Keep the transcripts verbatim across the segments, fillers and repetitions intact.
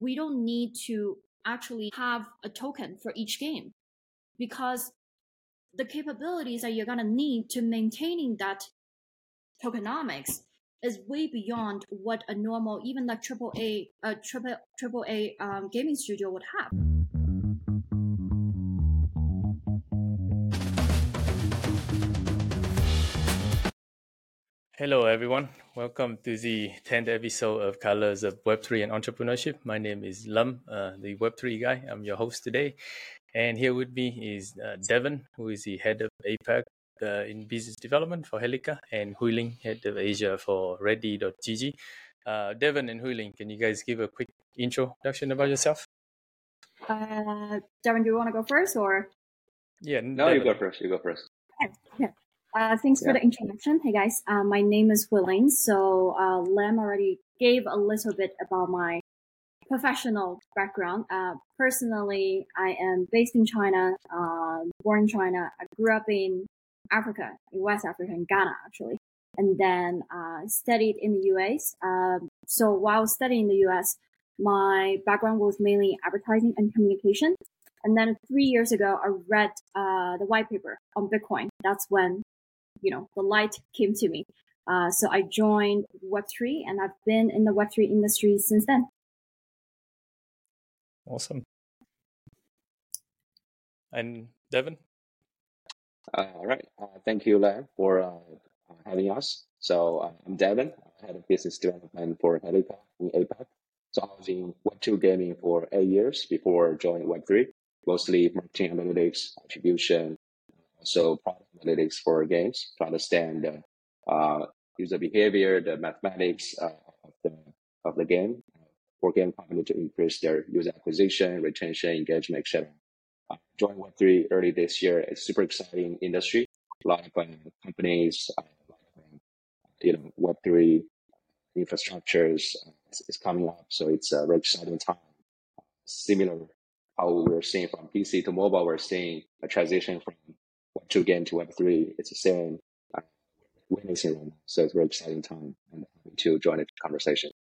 we don't need to actually have a token for each game, because the capabilities that you're going to need to maintaining that tokenomics is way beyond what a normal, even like triple A, a triple triple A um, gaming studio would have. Hello, everyone. Welcome to the tenth episode of Colors of Web three and Entrepreneurship. My name is Lum, uh, the Web three guy. I'm your host today. And here with me is uh, Devin, who is the head of APAC uh, in business development for Helica, and Huiling, head of Asia for Ready dot G G. Uh, Devin and Huiling, can you guys give a quick introduction about yourself? Uh, Devin, do you want to go first or? Yeah, no, Devin. you go first. You go first. Okay. Yeah. Uh, thanks Yeah. for the introduction. Hey guys, uh, my name is Huiling. So uh, Lem already gave a little bit about my professional background. Uh, personally, I am based in China, uh, born in China. I grew up in Africa, in West Africa, in Ghana actually, and then uh, studied in the U S. Um, so while studying in the U S, my background was mainly advertising and communication. And then three years ago, I read uh, the white paper on Bitcoin. That's when, you know, the light came to me. Uh, so I joined Web three, and I've been in the Web three industry since then. Awesome. And Devin? Uh, all right. Uh, thank you, Len, for uh, having us. So uh, I'm Devin, head of business development for Helica in APAC. So I was in Web two gaming for eight years before joining Web three, mostly marketing analytics, attribution, also product analytics for games to understand the uh, user behavior, the mathematics uh, of the of the game for game company to increase their user acquisition, retention, engagement, et cetera. I joined Web three early this year. It's a super exciting industry. A lot of uh, companies, uh, a lot of, uh, you know, Web three infrastructures uh, is, is coming up. So it's a very exciting time. Similar how we're seeing from P C to mobile, we're seeing a transition from Web two game to Web three. It's the same uh, witnessing right now. So it's a very exciting time, and happy to join the conversation.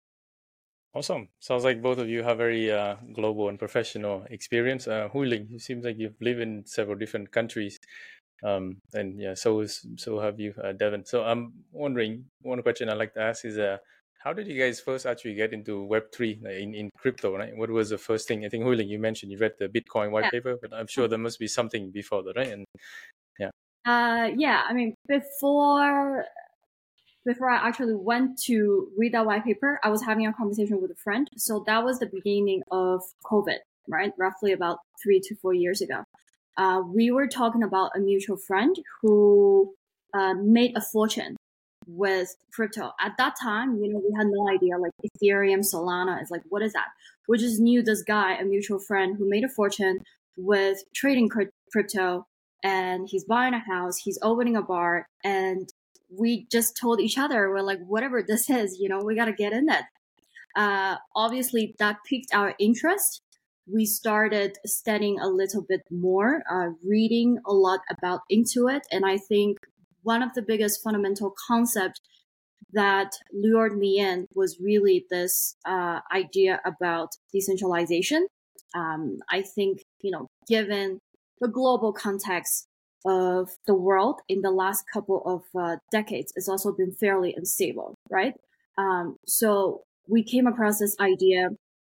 Awesome. Sounds like both of you have very uh, global and professional experience. Uh, Huiling, it seems like you've lived in several different countries. Um, and yeah, so is, so have you, uh, Devin. So I'm wondering, one question I'd like to ask is, uh, how did you guys first actually get into Web three like in, in crypto, right? What was the first thing? I think, Huiling, you mentioned you read the Bitcoin white Yeah. paper, but I'm sure there must be something before that, right? And yeah. Uh, yeah, I mean, before before I actually went to read that white paper, I was having a conversation with a friend. So that was the beginning of COVID, right? Roughly about three to four years ago. Uh, we were talking about a mutual friend who uh, made a fortune with crypto. At that time, you know, we had no idea, like Ethereum, Solana is like, what is that? We just knew this guy, a mutual friend who made a fortune with trading crypto, and he's buying a house, he's opening a bar, and we just told each other, we're like, whatever this is, you know, we got to get in it. Uh, obviously, that piqued our interest. We started studying a little bit more, uh, reading a lot about into it. And I think one of the biggest fundamental concepts that lured me in was really this uh, idea about decentralization. Um, I think, you know, given the global context of the world in the last couple of uh, decades, it's also been fairly unstable, right? Um, so we came across this idea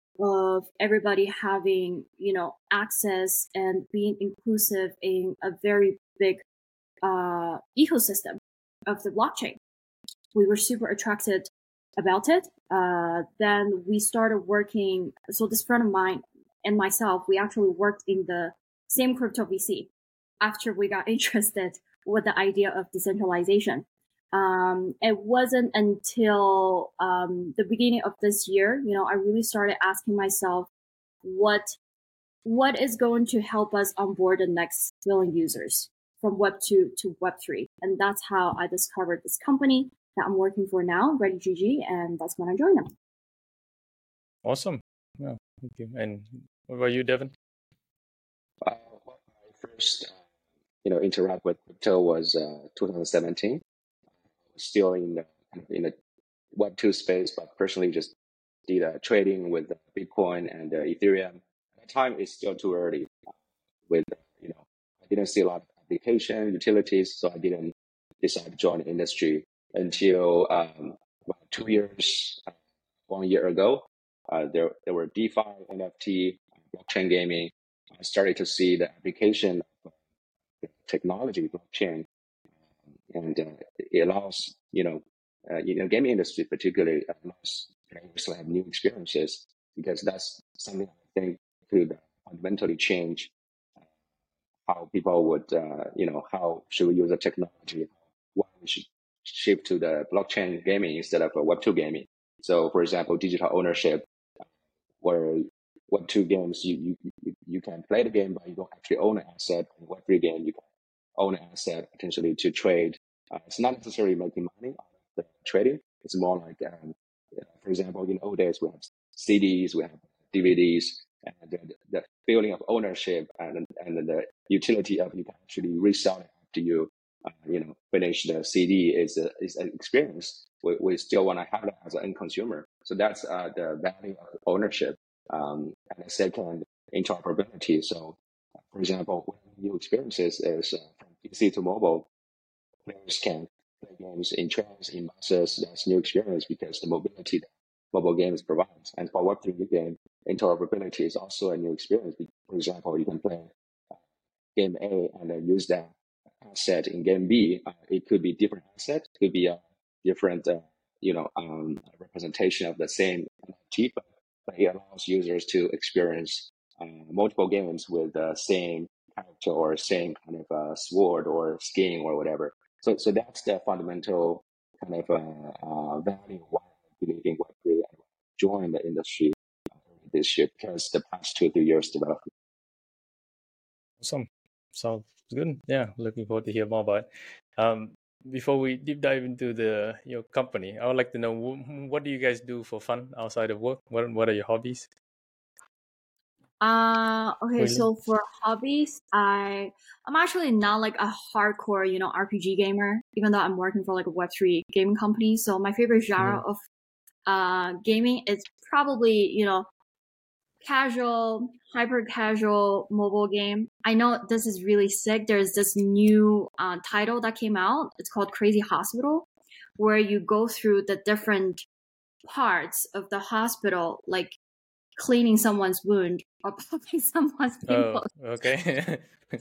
of everybody having, you know, access and being inclusive in a very big uh, ecosystem of the blockchain. We were super attracted about it. Uh, then we started working. So this friend of mine and myself, we actually worked in the same crypto V C after we got interested with the idea of decentralization. Um, it wasn't until um, the beginning of this year, you know, I really started asking myself, what what is going to help us onboard the next million users from Web two to Web three? And that's how I discovered this company that I'm working for now, Ready dot G G, and that's when I joined them. Awesome. Yeah, thank you. And what about you, Devin? Uh, well, my first, uh, you know, interact with crypto was uh, twenty seventeen. Still in the in the Web two space, but personally just did uh, trading with Bitcoin and uh, Ethereum. At the time, it's still too early. With you know, I didn't see a lot of application utilities, so I didn't decide to join the industry until um, about two years, uh, one year ago. Uh, there there were DeFi, N F T, blockchain gaming. I started to see the application of technology, blockchain, and uh, it allows you know, uh, you know, gaming industry particularly allows players to have new experiences, because that's something I think could fundamentally change how people would, uh, you know, how should we use the technology, why we should shift to the blockchain gaming instead of a Web two gaming. So, for example, digital ownership, where Web two games, you, you, you can play the game, but you don't actually own an asset. In Web three game, you can own an asset potentially to trade. Uh, it's not necessarily making money out of the trading. It's more like, um, for example, in old days, we have C Ds, we have D V Ds, and the, the feeling of ownership and, and the utility of you can actually resell it after you, uh, you know, finish the C D is, a, is an experience. We, we still want to have that as an end consumer. So that's uh, the value of ownership. Um, and the second, interoperability. So, for example, new experiences is uh, from P C to mobile. Players can play games in trains, in buses. That's new experience because the mobility that mobile games provides. And for Web three game, interoperability is also a new experience. For example, you can play game A and then use that asset in game B. Uh, it could be different asset, it could be a different, uh, you know, um, representation of the same N F T, but, but it allows users to experience uh, multiple games with the same character or same kind of uh, sword or skin or whatever. So, so that's the fundamental kind of uh, uh, value why I believe in Web three and join the industry this year, because the past two, three years development. Awesome. Sounds good. Yeah, looking forward to hear more about it. Um, before we deep dive into the your company, I would like to know what do you guys do for fun outside of work? What what are your hobbies? Uh okay, Really? so for hobbies, I I'm actually not like a hardcore, you know, R P G gamer, even though I'm working for like a Web three gaming company. So my favorite genre Mm-hmm. of uh gaming is probably, you know, casual, hyper casual mobile game. I know this is really sick. There's this new uh, title that came out. It's called Crazy Hospital, where you go through the different parts of the hospital, like cleaning someone's wound or popping someone's Oh, pimples, okay.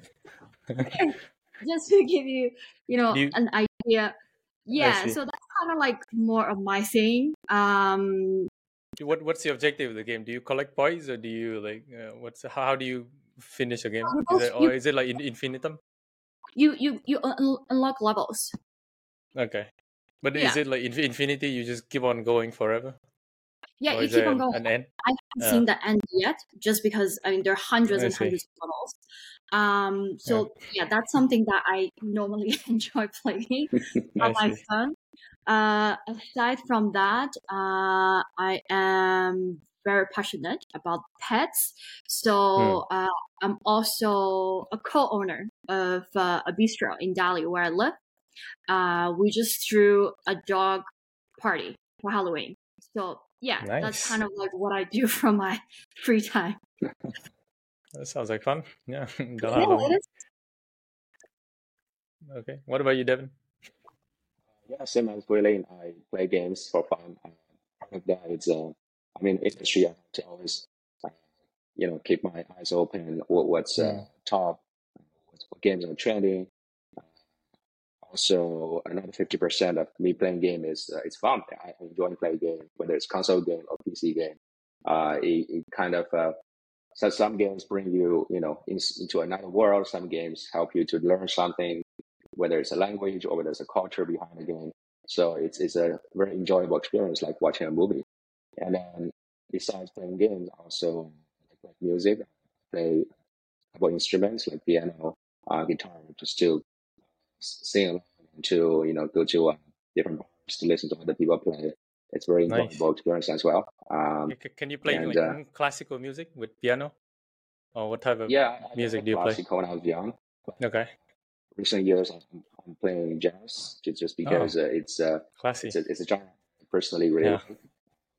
just to give you, you know, Do you, an idea. I Yeah, see. so that's kind of like more of my thing. Um, What what's the objective of the game? Do you collect points or do you like uh, what's how do you finish a game? you Is go it you or is it like in, infinitum? you you, you un- unlock levels. Okay, but is Yeah, it like in, infinity? You just keep on going forever, yeah, or you is keep there on an, going. an end? I haven't Uh, seen the end yet, just because I mean there are hundreds I and see. hundreds of levels. Um, Yeah, so yeah, that's something that I normally enjoy playing I on my see. phone. Uh, aside from that, uh, I am very passionate about pets. Hmm. So uh, I'm also a co-owner of uh, a bistro in Delhi where I live. Uh, we just threw a dog party for Halloween. So yeah, that's Nice. kind of like what I do from my free time. That sounds like fun. Yeah, the Yeah, Halloween. it is. Okay. What about you, Devin? Yeah, same as William. I play games for fun. Uh, part of that is, uh, I mean, industry. I have to always, uh, you know, keep my eyes open. What, what's uh, Hmm. top? What games are trending? Uh, also, another fifty percent of me playing game is uh, it's fun. I enjoy playing game, whether it's console game or P C game. Uh, it, it kind of uh, so some games bring you, you know, in, into another world. Some games help you to learn something, whether it's a language or whether it's a culture behind the game. So it's it's a very enjoyable experience, like watching a movie. And then besides playing games, I also like music. I play a couple instruments like piano, uh, guitar, just to sing along and to you know go to uh, different bars to listen to other people play. It's very Nice. enjoyable experience as well. Um, C- Can you play and like uh, mm, classical music with piano, or what type of yeah, I music learned do you play? classical when I was young. Okay. Recent years, I'm, I'm playing jazz just, just Oh, because uh, it's uh, it's classy. a it's a genre I personally really Yeah. like.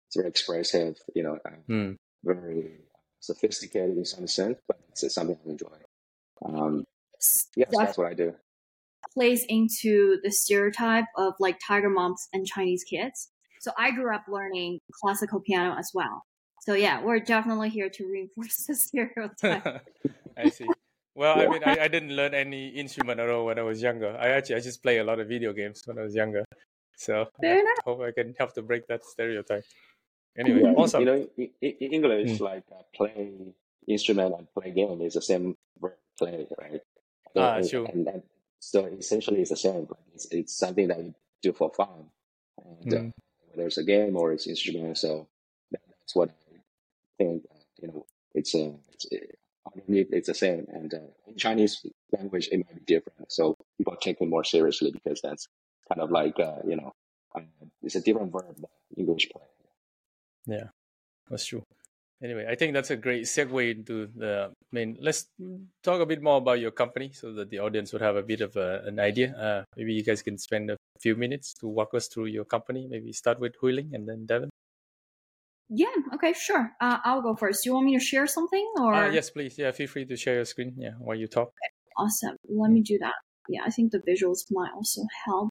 it's very expressive, you know, uh, Mm. very sophisticated in some sense, but it's something I enjoy. Um, yes, that that's what I do. plays into the stereotype of like tiger moms and Chinese kids. So I grew up learning classical piano as well. So yeah, we're definitely here to reinforce the stereotype. I see. Well, I Yeah. mean, I, I didn't learn any instrument at all when I was younger. I actually I just play a lot of video games when I was younger. So Fair I enough. hope I can help to break that stereotype. Anyway, Yeah, awesome. you know, in, in English, Mm. like uh, play instrument and play game is the same verb, play, right? Ah, and, sure. and, and so essentially it's the same. Like it's, it's something that you do for fun, and uh, Mm. whether it's a game or it's instrument. So that, that's what I think. Uh, you know, it's a it's, it, underneath it's the same. And uh, in Chinese language, it might be different. So people take it more seriously because that's kind of like uh, you know, uh, it's a different verb than English play. Yeah, that's true. Anyway, I think that's a great segue into the I mean, let's talk a bit more about your company so that the audience would have a bit of a, an idea. Uh, maybe you guys can spend a few minutes to walk us through your company. Maybe start with Huiling and then Devin. Yeah, okay, sure. Uh, I'll go first. You want me to share something or? Uh, yes, please. Yeah, feel free to share your screen. Yeah, while you talk. Okay, awesome. Let me do that. Yeah, I think the visuals might also help.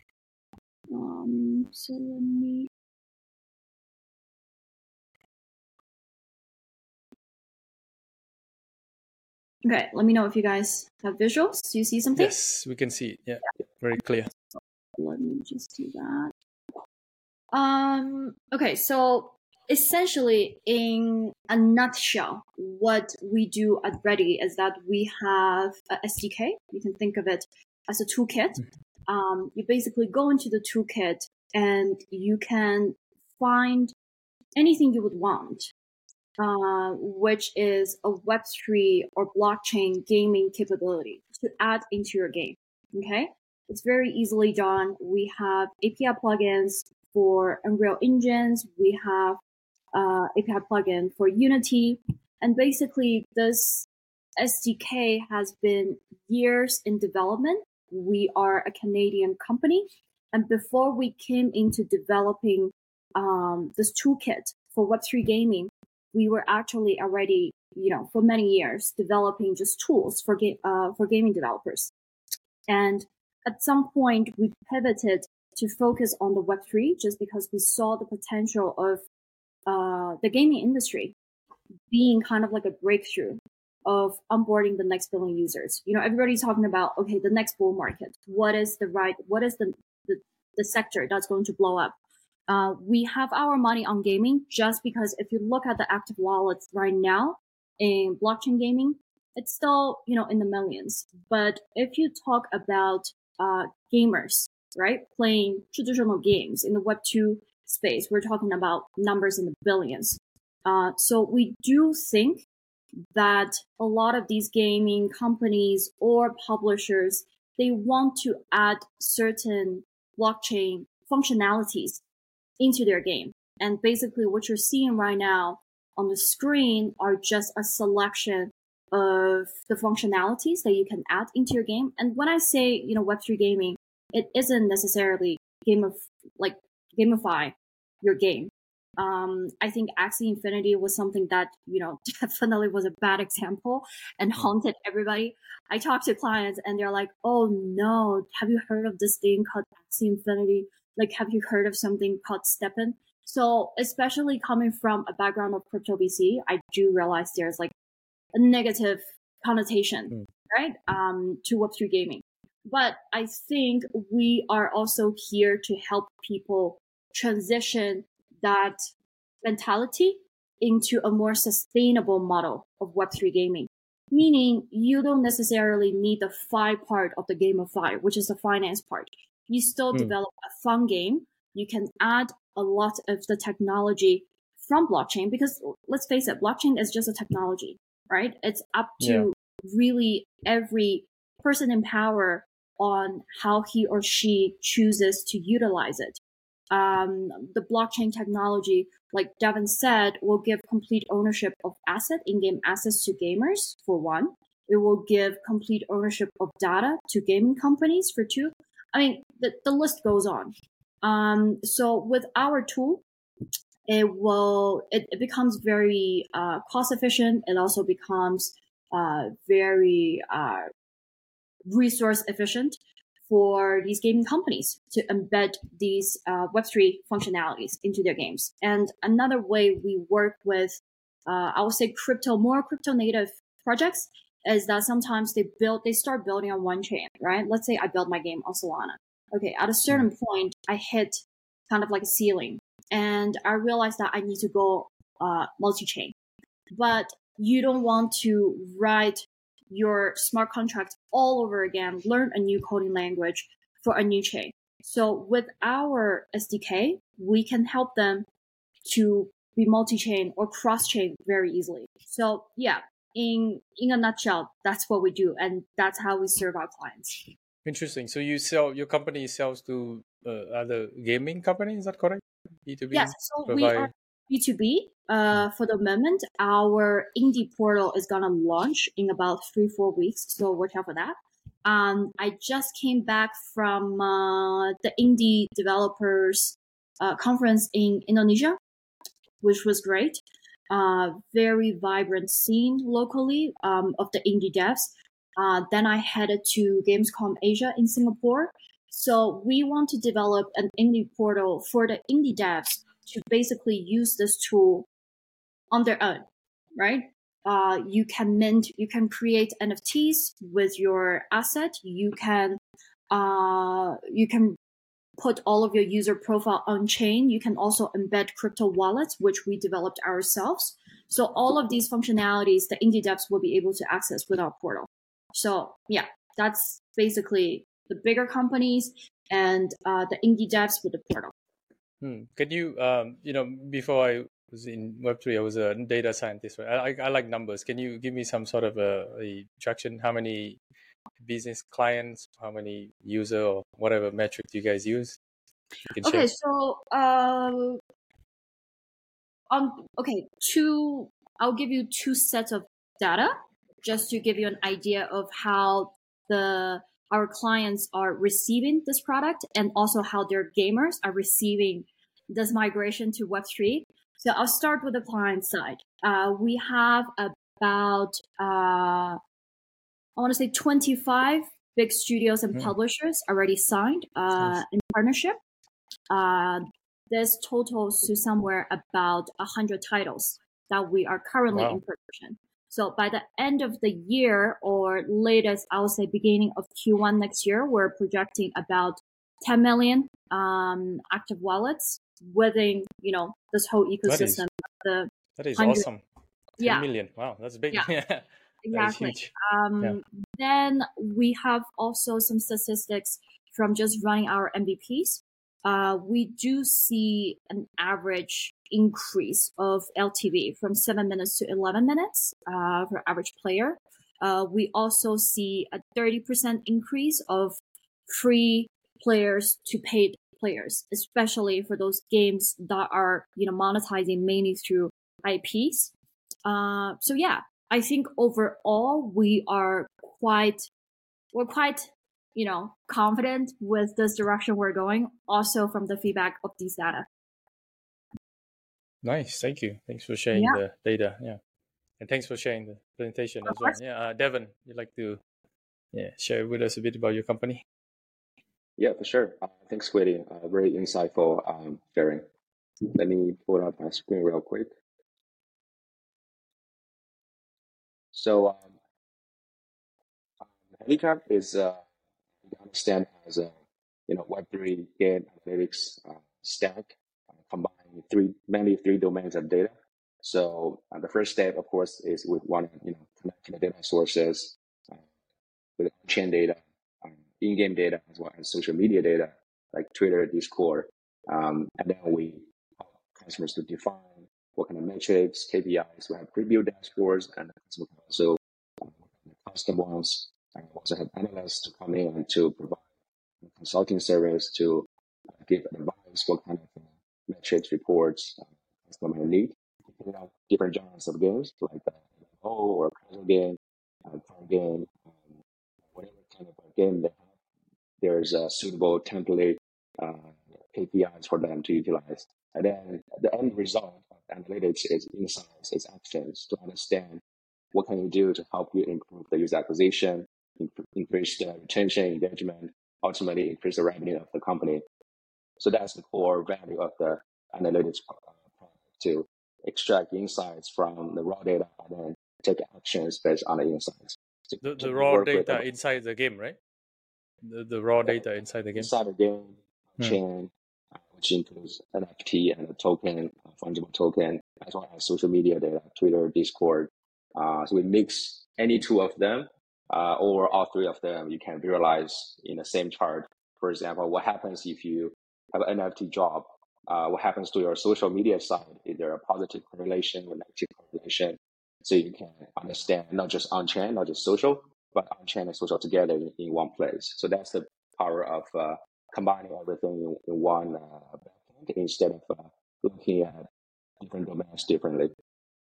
Um, so let me. Okay, let me know if you guys have visuals. Do you see something? Yes, we can see it. Yeah, yeah. Very clear. Let me just do that. Um, okay, so essentially, in a nutshell, what we do at Ready is that we have a S D K. You can think of it as a toolkit. Um, you basically go into the toolkit and you can find anything you would want, uh, which is a Web three or blockchain gaming capability to add into your game. Okay, it's very easily done. We have A P I plugins for Unreal Engines. We have uh, A P I plugin for Unity, and basically this S D K has been years in development. We are a Canadian company, and before we came into developing um, this toolkit for Web three gaming, we were actually already, you know, for many years developing just tools for ga- uh, for gaming developers. And at some point, we pivoted to focus on the Web three just because we saw the potential of uh, the gaming industry being kind of like a breakthrough of onboarding the next billion users. You know, everybody's talking about, okay, the next bull market. What is the right, what is the, the, the sector that's going to blow up? Uh, we have our money on gaming just because if you look at the active wallets right now in blockchain gaming, it's still, you know, in the millions. But if you talk about uh, gamers, right, playing traditional games in the Web two space, we're talking about numbers in the billions. Uh, so we do think that a lot of these gaming companies or publishers, they want to add certain blockchain functionalities into their game. And basically what you're seeing right now on the screen are just a selection of the functionalities that you can add into your game. And when I say, you know, Web three gaming, it isn't necessarily game of like gamify your game. Um, I think Axie Infinity was something that, you know, definitely was a bad example and haunted everybody. I talk to clients and they're like, oh no, have you heard of this thing called Axie Infinity? Like, have you heard of something called STEPN? So especially coming from a background of crypto V C, I do realize there's like a negative connotation, mm. right, um, to Web three gaming. But I think we are also here to help people transition that mentality into a more sustainable model of Web three gaming. Meaning you don't necessarily need the fi part of the gamify, which is the finance part. You still mm. develop a fun game. You can add a lot of the technology from blockchain because let's face it, blockchain is just a technology, right? It's up to yeah. really every person in power on how he or she chooses to utilize it. Um, the blockchain technology, like Devin said, will give complete ownership of asset, in-game assets to gamers, for one. It will give complete ownership of data to gaming companies, for two. I mean, the, the list goes on. Um, so with our tool, it will it, it becomes very uh, cost efficient. It also becomes uh, very uh, resource efficient for these gaming companies to embed these uh, Web three functionalities into their games. And another way we work with, uh, I would say, crypto, more crypto native projects is that sometimes they build, they start building on one chain, right? Let's say I build my game on Solana. Okay, at a certain point, I hit kind of like a ceiling, and I realized that I need to go uh, multi-chain. But you don't want to write your smart contract all over again, learn a new coding language for a new chain. So with our S D K, we can help them to be multi-chain or cross-chain very easily. So yeah, in in a nutshell, that's what we do, and that's how we serve our clients. Interesting. So you sell, your company sells to uh, other gaming companies, is that correct? B two B? Yes, so provide... we are B two B. Uh, for the moment, our indie portal is gonna launch in about three, four weeks. So watch out for that. Um, I just came back from uh, the indie developers uh, conference in Indonesia, which was great. Uh, very vibrant scene locally um, of the indie devs. Uh, then I headed to Gamescom Asia in Singapore. So we want to develop an indie portal for the indie devs to basically use this tool on their own, right? Uh, you can mint, you can create N F Ts with your asset. You can, uh, you can put all of your user profile on chain. You can also embed crypto wallets, which we developed ourselves. So all of these functionalities, the indie devs will be able to access with our portal. So yeah, that's basically the bigger companies and uh, the indie devs with the portal. Hmm. Can you, um, you know, before I was in Web three, I was a data scientist. Right? I, I like numbers. Can you give me some sort of a, a traction? How many business clients, how many user or whatever metric you guys use? You can okay, share. so uh, um, okay, two. I'll give you two sets of data just to give you an idea of how the our clients are receiving this product and also how their gamers are receiving this migration to Web three. So I'll start with the client side. Uh, we have about uh, I want to say twenty-five big studios and Hmm. publishers already signed uh, Nice. in partnership. Uh, this totals to somewhere about one hundred titles that we are currently Wow. in production. So by the end of the year, or latest, I would say beginning of Q one next year, we're projecting about ten million um, active wallets within, you know, this whole That is, ecosystem. The that is hundred, awesome. ten yeah, million. Wow, that's big. yeah, That is exactly. huge. Um, Yeah. Then we have also some statistics from just running our M V Ps. Uh, we do see an average increase of L T V from seven minutes to eleven minutes uh, for average player. Uh, we also see a thirty percent increase of free players to paid players, especially for those games that are, you know, monetizing mainly through I Ps. Uh, so yeah, I think overall we are quite, we're quite, you know, confident with this direction we're going, also from the feedback of these data. Nice. Thank you. Thanks for sharing Yeah, the data. Yeah. And thanks for sharing the presentation of as well. course. Yeah. Uh, Devin, you'd like to yeah share with us a bit about your company? Yeah, for sure. Uh, thanks, Quiddy. Uh, very insightful um, sharing. Let me pull up my screen real quick. So, um, um, Handicap is, uh, you understand, as a you know Web three game analytics uh, stack, uh, combining three mainly three domains of data. So uh, the first step, of course, is we want to you know connect to the data sources uh, with chain data, um, in-game data, as well as social media data like Twitter, Discord, um, and then we help customers to define what kind of metrics, K P Is. We have preview dashboards, and the customer can also uh, custom ones. And we also have analysts to come in to provide consulting service to uh, give advice what kind of uh, metrics reports uh, customer might need. Depending on different genres of games, like uh, O or casual game, uh, card game, um, whatever kind of a game they have, there's a suitable template uh, K P Is for them to utilize. And then the end result of analytics is insights, is actions to understand what can you do to help you improve the user acquisition, increase the retention, engagement, ultimately increase the revenue of the company. So that's the core value of the analytics product, to extract insights from the raw data and then take actions based on the insights. So the, the raw data inside the game, right? The, the raw data inside the game. Inside the game, hmm. chain, uh, which includes N F T and a token, a fungible token, as well as social media data, Twitter, Discord. Uh, so we mix any two of them uh, or all three of them. You can visualize in the same chart. For example, what happens if you have an N F T job? Uh, what happens to your social media side? Is there a positive correlation or negative correlation? So you can understand not just on-chain, not just social, but on-chain and social together in, in one place. So that's the power of uh, combining everything in, in one uh, backend instead of uh, looking at different domains differently.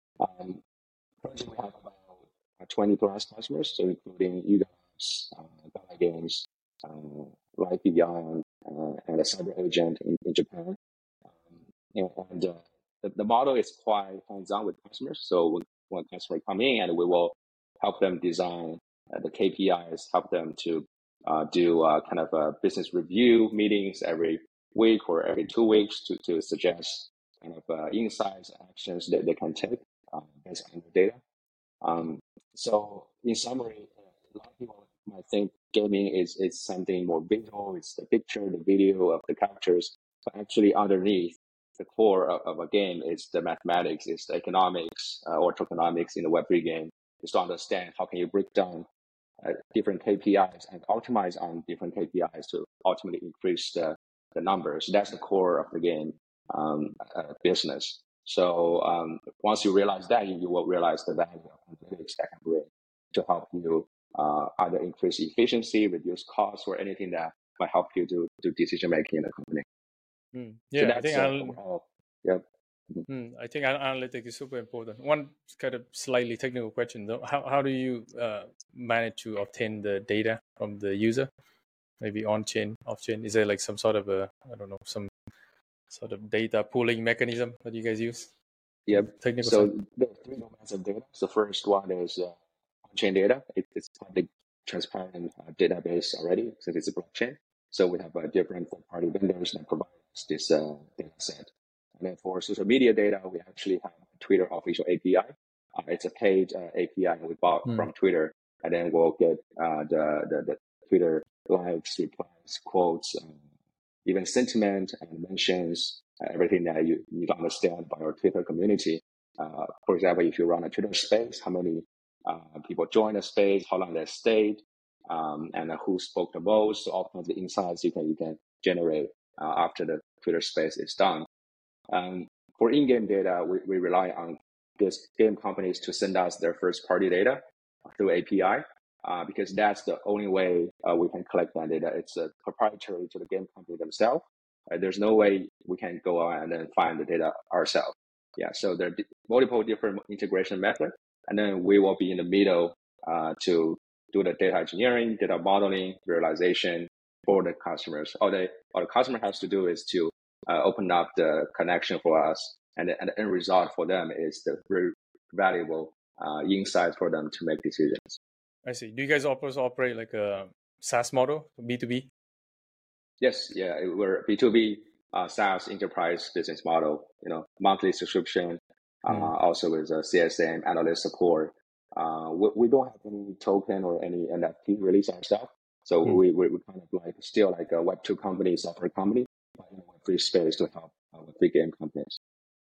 Um, currently, we have about twenty plus customers, so including UGAS, uh, Gala Games, uh, Live P B I, uh, and a cyber agent in, in Japan. Um, and and uh, the, the model is quite hands-on with customers. So when, when customers come in, and we will help them design uh, the K P Is, help them to uh, do uh, kind of a business review meetings every week or every two weeks to, to suggest kind of uh, insights, actions that they can take uh, based on the data. Um, so in summary, a lot of people might think gaming is, is something more visual. It's the picture, the video of the characters, but actually underneath the core of, of a game is the mathematics, is the economics uh, or tokenomics in the Web three game, is to understand how can you break down uh, different K P Is and optimize on different K P Is to ultimately increase the, the numbers. That's the core of the game um, uh, business. So um, once you realize that, you, you will realize the value of analytics that can bring to help you uh, either increase efficiency, reduce costs, or anything that might help you to do decision making in the company. Mm. Yeah, so I think uh, I'll, overall, yeah. mm, I think analytics is super important. One kind of slightly technical question though: How how do you uh, manage to obtain the data from the user? Maybe on chain, off chain. Is there like some sort of a I don't know some sort of data pooling mechanism that you guys use? Yeah. Technical so side. there are three domains of data. So first one is uh, on-chain data. It, it's public, transparent uh, database already since it's a blockchain. So we have uh, different third-party vendors that provide us this uh, data set. And then for social media data, we actually have a Twitter official A P I. Uh, it's a paid uh, A P I we bought mm. from Twitter, and then we'll get uh, the, the the Twitter likes, replies, quotes, um, even sentiment and mentions, uh, everything that you need to understand about your Twitter community. Uh, for example, if you run a Twitter space, how many uh, people join the space, how long they stayed, um, and uh, who spoke the most. So all kinds of insights you can you can generate uh, after the Twitter space is done. Um, for in-game data, we, we rely on these game companies to send us their first-party data through A P I. Uh, because that's the only way uh, we can collect that data. It's uh, proprietary to the game company themselves. Uh, there's no way we can go out and then find the data ourselves. Yeah, so there are multiple different integration methods, and then we will be in the middle uh, to do the data engineering, data modeling, realization for the customers. All the, all the customer has to do is to uh, open up the connection for us, and the, and the end result for them is the very valuable uh, insight for them to make decisions. I see. Do you guys also operate like a SaaS model, B two B? Yes, yeah, we're B two B uh, SaaS enterprise business model. You know, monthly subscription, uh, mm. also with a C S M analyst support. Uh, we, we don't have any token or any N F T release ourselves, so mm. we we we kind of like still like a Web two company, software company, but in a Web three space to help uh, Web three game companies.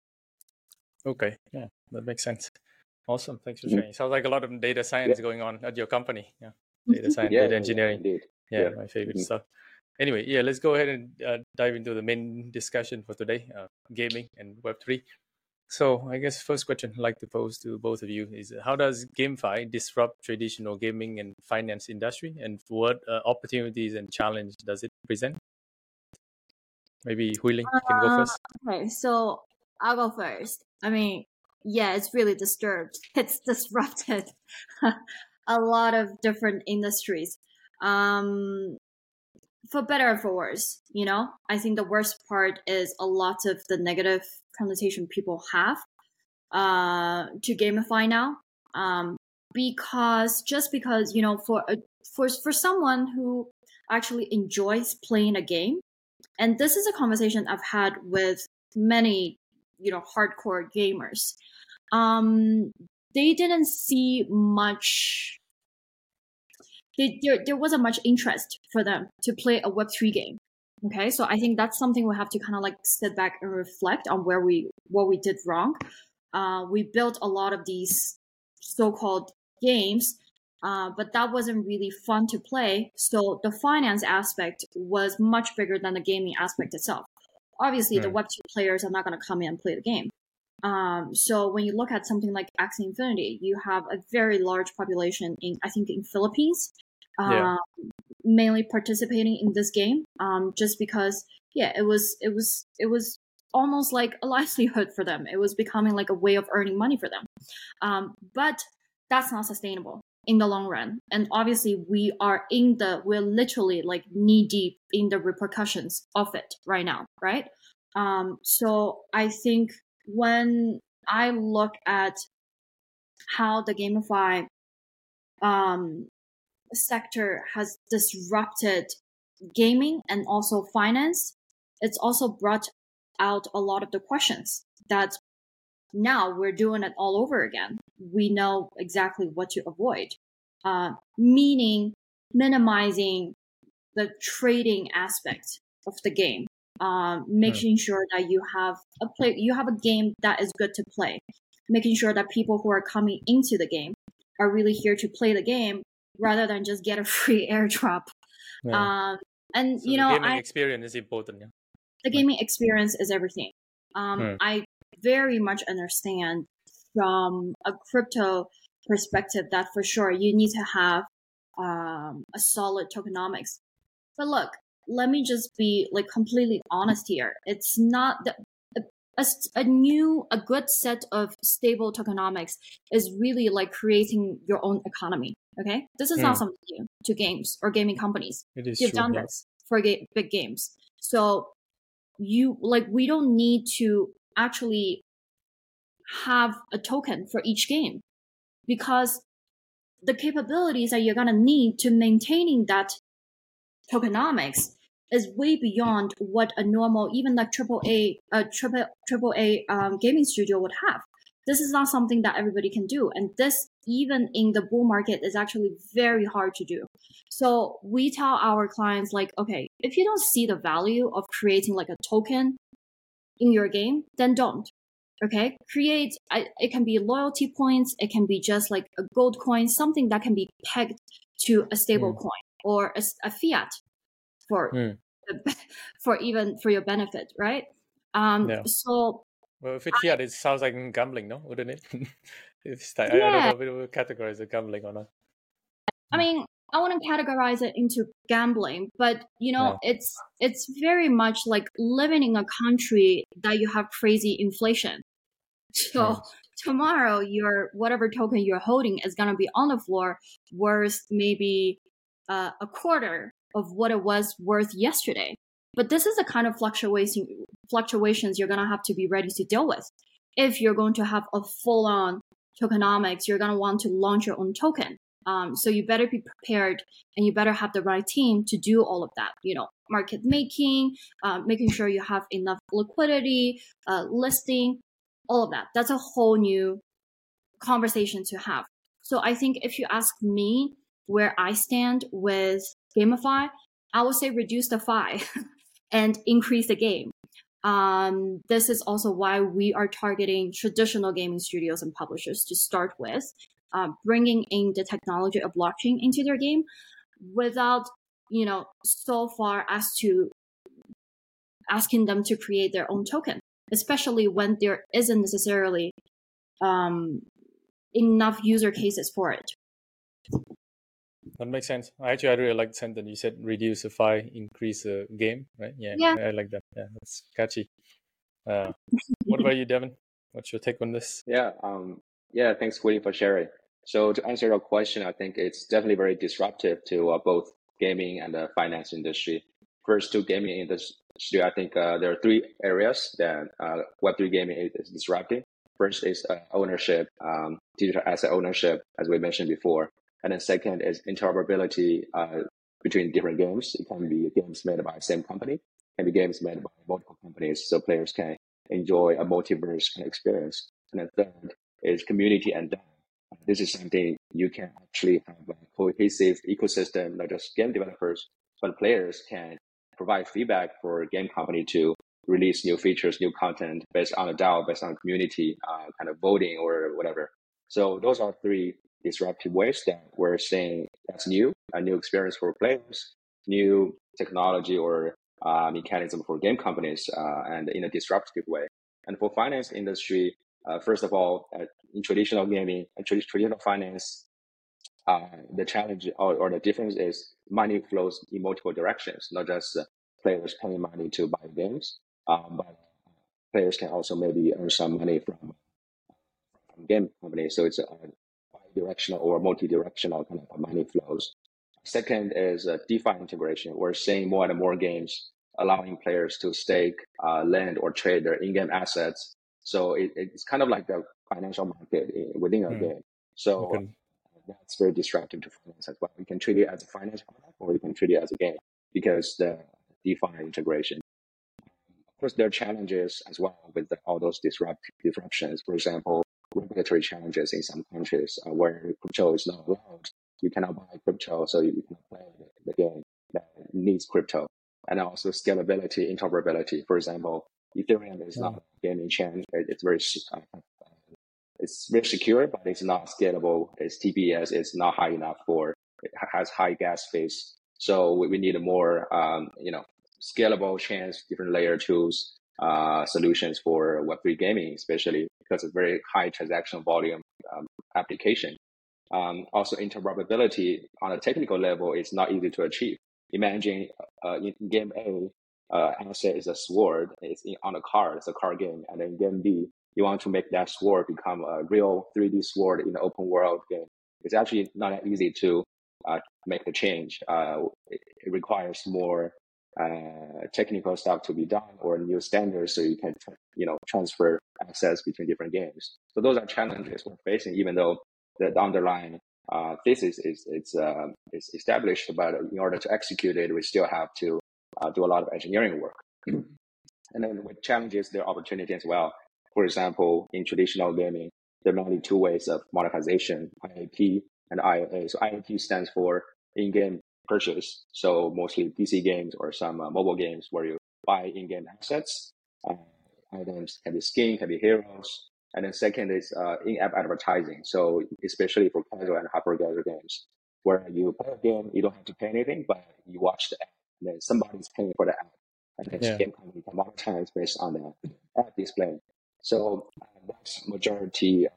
Okay, yeah, that makes sense. Awesome, thanks for sharing. Mm-hmm. Sounds like a lot of data science yeah. going on at your company. Yeah, data science, yeah, data yeah, engineering. Yeah, yeah, yeah, my favorite mm-hmm. stuff. Anyway, yeah, let's go ahead and uh, dive into the main discussion for today: uh, gaming and Web three. So, I guess first question I'd like to pose to both of you is: How does GameFi disrupt traditional gaming and finance industry, and what uh, opportunities and challenge does it present? Maybe Hui Ling, you can go first. Uh, okay, so I'll go first. I mean, yeah, it's really disturbed. It's disrupted a lot of different industries. Um, for better or for worse, you know, I think the worst part is a lot of the negative connotation people have uh, to gamify now. Um, because just because, you know, for a, for for someone who actually enjoys playing a game, and this is a conversation I've had with many, you know, hardcore gamers. Um, they didn't see much. They, there, there wasn't much interest for them to play a Web three game. Okay, so I think that's something we have to kind of like sit back and reflect on where we what we did wrong. Uh, we built a lot of these so-called games, uh, but that wasn't really fun to play. So the finance aspect was much bigger than the gaming aspect itself. Obviously, mm. the Web two players are not going to come in and play the game. Um, so when you look at something like Axie Infinity, you have a very large population in, I think, in Philippines, yeah. um, mainly participating in this game. Um, just because, yeah, it was, it was, it was almost like a livelihood for them. It was becoming like a way of earning money for them. Um, but that's not sustainable in the long run. And obviously, we are in the, we're literally like knee deep in the repercussions of it right now, right? Um, so I think when I look at how the GameFi um, sector has disrupted gaming and also finance, it's also brought out a lot of the questions that now we're doing it all over again. We know exactly what to avoid, uh, meaning minimizing the trading aspect of the game. Um, making mm. sure that you have a play, you have a game that is good to play. Making sure that people who are coming into the game are really here to play the game rather than just get a free airdrop. Yeah. Um, and so you the know, gaming I, experience is important. Yeah? The gaming experience is everything. Um, mm. I very much understand from a crypto perspective that for sure you need to have um, a solid tokenomics. But look, let me just be like completely honest here. It's not the, a, a new, a good set of stable tokenomics is really like creating your own economy. Okay, this is mm. not something new to games or gaming companies. It is You've true, done yeah. this for ga- big games, so you like we don't need to actually have a token for each game because the capabilities that you're gonna need to maintaining that tokenomics is way beyond what a normal, even like triple A, a triple triple A um, gaming studio would have. This is not something that everybody can do, and this, even in the bull market, is actually very hard to do. So we tell our clients like, okay, if you don't see the value of creating like a token in your game, then don't. Okay, create. It can be loyalty points. It can be just like a gold coin, something that can be pegged to a stable mm. coin or a, a fiat. For mm. for even for your benefit, right? Um, yeah. So, well, if it's fiat, it sounds like gambling, no? Wouldn't it? It's like, yeah. I, I don't know if it would categorize it gambling or not. I mean, I wouldn't categorize it into gambling, but you know, yeah. it's it's very much like living in a country that you have crazy inflation. So yeah. tomorrow, your whatever token you're holding is gonna be on the floor worth maybe uh, a quarter of what it was worth yesterday. But this is the kind of fluctuation fluctuations you're going to have to be ready to deal with. If you're going to have a full-on tokenomics, you're going to want to launch your own token. Um, so you better be prepared and you better have the right team to do all of that. You know, market making, uh, making sure you have enough liquidity, uh, listing, all of that. That's a whole new conversation to have. So I think if you ask me where I stand with GameFi, I would say reduce the fi and increase the game. Um, this is also why we are targeting traditional gaming studios and publishers to start with, uh, bringing in the technology of blockchain into their game without, you know, so far as to asking them to create their own token, especially when there isn't necessarily um, enough user cases for it. That makes sense. Actually, I really like the sentence you said: reduce the fi, increase the game. Right? Yeah, yeah. I like that. Yeah, that's catchy. Uh, what about you, Devin? What's your take on this? Yeah, um, yeah. Thanks, William, for sharing. So to answer your question, I think it's definitely very disruptive to uh, both gaming and the finance industry. first to gaming industry, I think uh, there are three areas that uh, Web three gaming is, is disrupting. First is uh, ownership, um, digital asset ownership, as we mentioned before. And then second is interoperability uh, between different games. It can be games made by the same company, it can be games made by multiple companies, so players can enjoy a multiverse kind of experience. And then third is community and data. This is something you can actually have a cohesive ecosystem, not just game developers, but players can provide feedback for a game company to release new features, new content based on a DAO, based on community uh, kind of voting or whatever. So those are three disruptive ways that we're saying that's new, a new experience for players, new technology or uh, mechanism for game companies, uh, and in a disruptive way. And for finance industry, uh, first of all, uh, in traditional gaming, uh, traditional finance, uh, the challenge or, or the difference is money flows in multiple directions, not just uh, players paying money to buy games, um, but players can also maybe earn some money from, from game companies. So it's a, a bi-directional or multi-directional kind of money flows. Second is uh, DeFi integration. We're seeing more and more games allowing players to stake, uh, lend, or trade their in-game assets. So it, it's kind of like the financial market within a mm. game. So okay. That's very disruptive to finance as well. We can treat it as a finance product, or we can treat it as a game because the DeFi integration. Of course, there are challenges as well with the, all those disrupt, disruptions. For example, regulatory challenges in some countries uh, where crypto is not allowed. You cannot buy crypto, so you cannot play the game that needs crypto. And also scalability, interoperability. For example, Ethereum is not a gaming chain. It's very uh, it's very secure, but it's not scalable. Its T P S is not high enough for. It has high gas fees, so we, we need a more um, you know scalable chains, different layer tools, uh, solutions for Web three gaming, especially because it's very high transaction volume um, application. Um, also, interoperability on a technical level is not easy to achieve. Imagine uh, in game A, uh, asset is a sword. It's in, on a card. It's a card game, and then game B, you want to make that sword become a real three D sword in an open world game. It's actually not that easy to uh, make the change. Uh, it, it requires more uh, technical stuff to be done or new standards so you can you know transfer assets between different games. So those are challenges we're facing, even though the, the underlying uh, thesis is it's uh, is established, but in order to execute it, we still have to uh, do a lot of engineering work. And then with challenges, there are opportunities as well. For example, in traditional gaming, there are only two ways of monetization, I A P and I A A. So I A P stands for in-game purchase. So mostly P C games or some uh, mobile games where you buy in-game assets. Uh, items can be skin, can be heroes. And then second is uh, in-app advertising. So especially for casual and hyper-casual games, where you play a game, you don't have to pay anything, but you watch the app, and then somebody's paying for the app. And then yeah. game company can monetize based on the app display. So uh, that's majority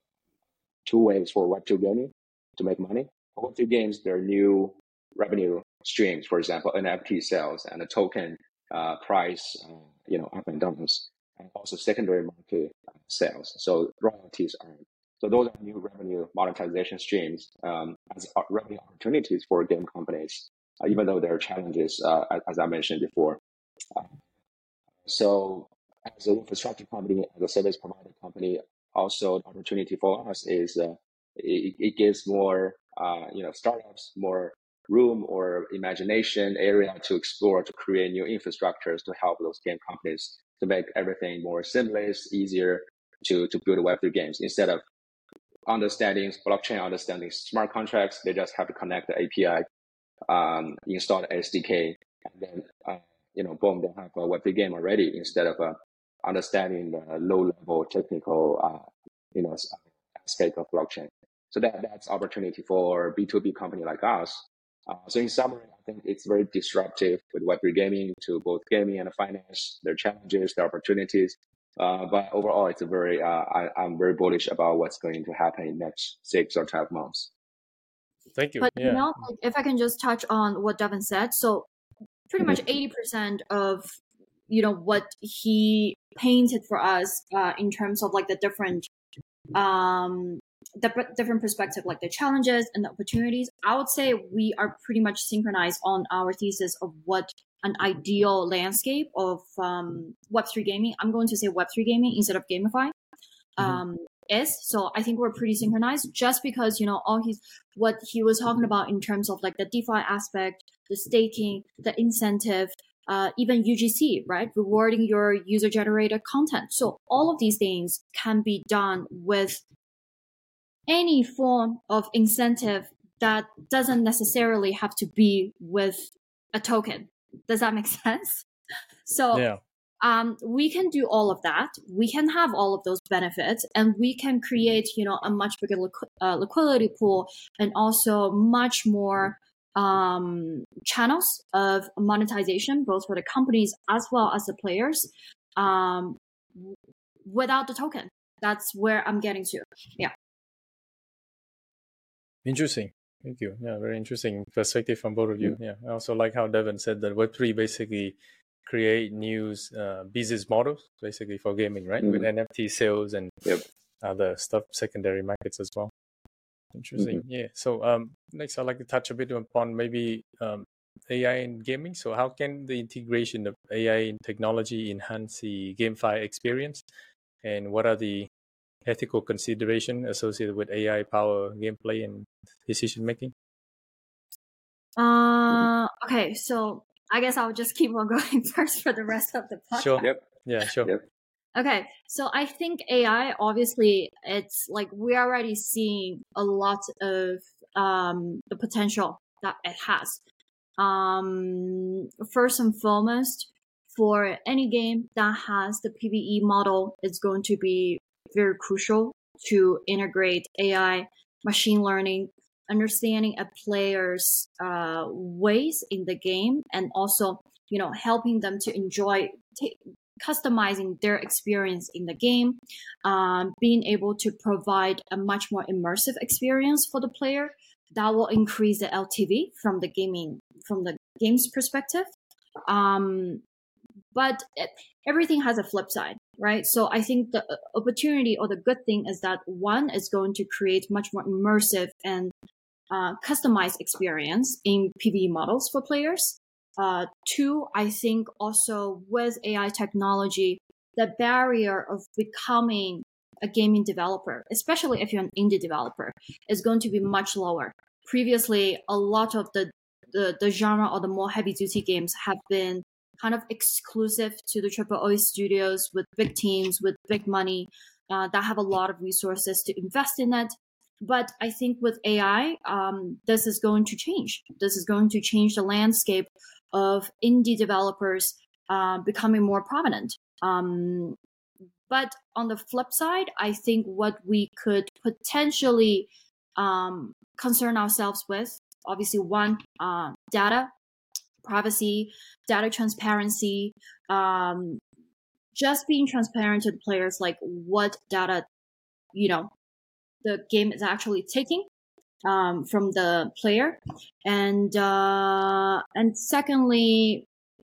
two ways for Web two gaming to make money. For Web two games, there are new revenue streams, for example, N F T sales and the token uh, price, uh, you know, up and downs, and also secondary market uh, sales. So royalties are. So those are new revenue monetization streams um, as revenue opportunities for game companies, uh, even though there are challenges, uh, as I mentioned before. Uh, so as an infrastructure company, as a service provider company, also the opportunity for us is uh, it, it gives more, uh, you know, startups more room or imagination area to explore, to create new infrastructures to help those game companies to make everything more seamless, easier to, to build Web three games. Instead of understanding blockchain, understanding smart contracts, they just have to connect the A P I, um, install the S D K, and then, uh, you know, boom, they have a Web three game already instead of uh, understanding the low-level technical, uh, you know, aspect of blockchain. So that that's opportunity for B two B company like us. Uh, so in summary, I think it's very disruptive with Web three gaming to both gaming and finance. There are challenges, there are opportunities. Uh, but overall, it's a very, uh, I, I'm very bullish about what's going to happen in the next six or twelve months. Thank you. But yeah. you know, if I can just touch on what Devin said. So pretty much eighty percent of, you know, what he painted for us uh, in terms of like the different um, the p- different perspective, like the challenges and the opportunities, I would say we are pretty much synchronized on our thesis of what an ideal landscape of um, Web three gaming, I'm going to say Web three gaming instead of gamify, um, mm-hmm. is. So I think we're pretty synchronized just because, you know, all his, what he was talking about in terms of like the DeFi aspect, the staking, the incentive, uh, even U G C, right? Rewarding your user generated content. So all of these things can be done with any form of incentive that doesn't necessarily have to be with a token. Does that make sense? So yeah. um, we can do all of that. We can have all of those benefits, and we can create, you know, a much bigger liqu- uh, liquidity pool, and also much more um, channels of monetization, both for the companies as well as the players, um, without the token. That's where I'm getting to. Yeah. Interesting. Thank you. Yeah, very interesting perspective from both of you. Yeah, I also like how Devin said that Web three basically create new uh, business models, basically for gaming, right? Mm-hmm. With N F T sales and yep. other stuff, secondary markets as well. Interesting. Mm-hmm. Yeah. So um, next, I'd like to touch a bit upon maybe um, A I in gaming. So how can the integration of A I in technology enhance the GameFi experience? And what are the ethical consideration associated with A I power gameplay and decision making? Uh, okay, so I guess I'll just keep on going first for the rest of the podcast. Sure. Yep. Yeah, sure. Yep. Okay, so I think A I, obviously, it's like we're already seeing a lot of um, the potential that it has. Um, first and foremost, for any game that has the P V E model, it's going to be very crucial to integrate A I, machine learning, understanding a player's uh, ways in the game, and also, you know, helping them to enjoy, t- customizing their experience in the game, um, being able to provide a much more immersive experience for the player. That will increase the L T V from the gaming, from the game's perspective. Um, but it, everything has a flip side, right? So I think the opportunity or the good thing is that one is going to create much more immersive and uh, customized experience in P V E models for players. Uh, two, I think also with A I technology, the barrier of becoming a gaming developer, especially if you're an indie developer, is going to be much lower. Previously, a lot of the, the, the genre or the more heavy duty games have been kind of exclusive to the triple A studios with big teams, with big money, uh, that have a lot of resources to invest in it. But I think with A I, um, this is going to change. This is going to change the landscape of indie developers uh, becoming more prominent. Um, but on the flip side, I think what we could potentially um, concern ourselves with, obviously, one, uh, data, privacy, data transparency, um, just being transparent to the players, like what data, you know, the game is actually taking um, from the player. And uh, and secondly,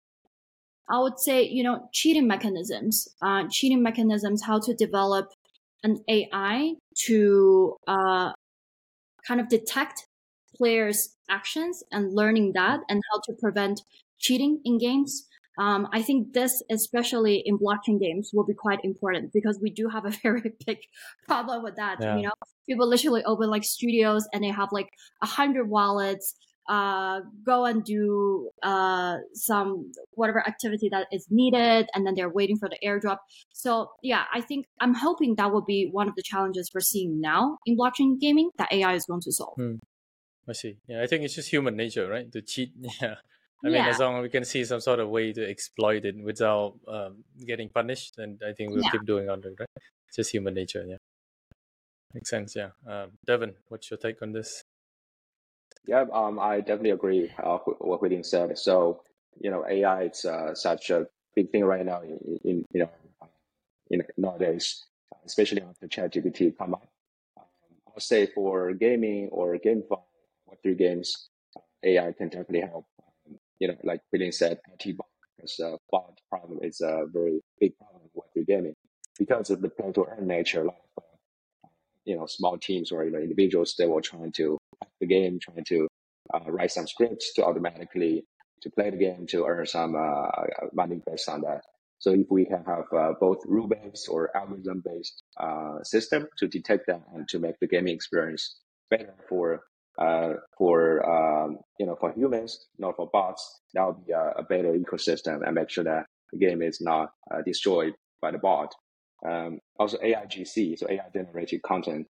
I would say, you know, cheating mechanisms, uh, cheating mechanisms, how to develop an A I to uh, kind of detect players' actions and learning that, and how to prevent cheating in games. Um, I think this, especially in blockchain games, will be quite important because we do have a very big problem with that. Yeah. You know, people literally open like studios and they have like a hundred wallets, uh, go and do uh, some whatever activity that is needed, and then they're waiting for the airdrop. So yeah, I think I'm hoping that will be one of the challenges we're seeing now in blockchain gaming that A I is going to solve. Hmm. I see. Yeah, I think it's just human nature, right? To cheat. Yeah. I mean, yeah. as long as we can see some sort of way to exploit it without um, getting punished, then I think we'll yeah. keep doing on it, right? It's just human nature, yeah. Makes sense, yeah. Um, Devin, what's your take on this? Yeah, um, I definitely agree uh, with what Huiding said. So, you know, A I is uh, such a big thing right now in, in you know, in nowadays, especially after ChatGPT come up. Um, I'll say for gaming or GameFi, Web three games, A I can definitely help. Um, you know, like Huiding said, anti-bot, because uh, bot problem is a very big problem with Web three gaming because of the play-to-earn nature. Like, uh, you know, small teams or, you know, individuals, they will try to hack the game, trying to uh, write some scripts to automatically to play the game to earn some uh, money based on that. So if we can have uh, both rule-based or algorithm-based uh, system to detect that and to make the gaming experience better for uh, for um, you know for humans, not for bots, that would be a, a better ecosystem and make sure that the game is not uh, destroyed by the bot. Um, also A I G C, so A I generated content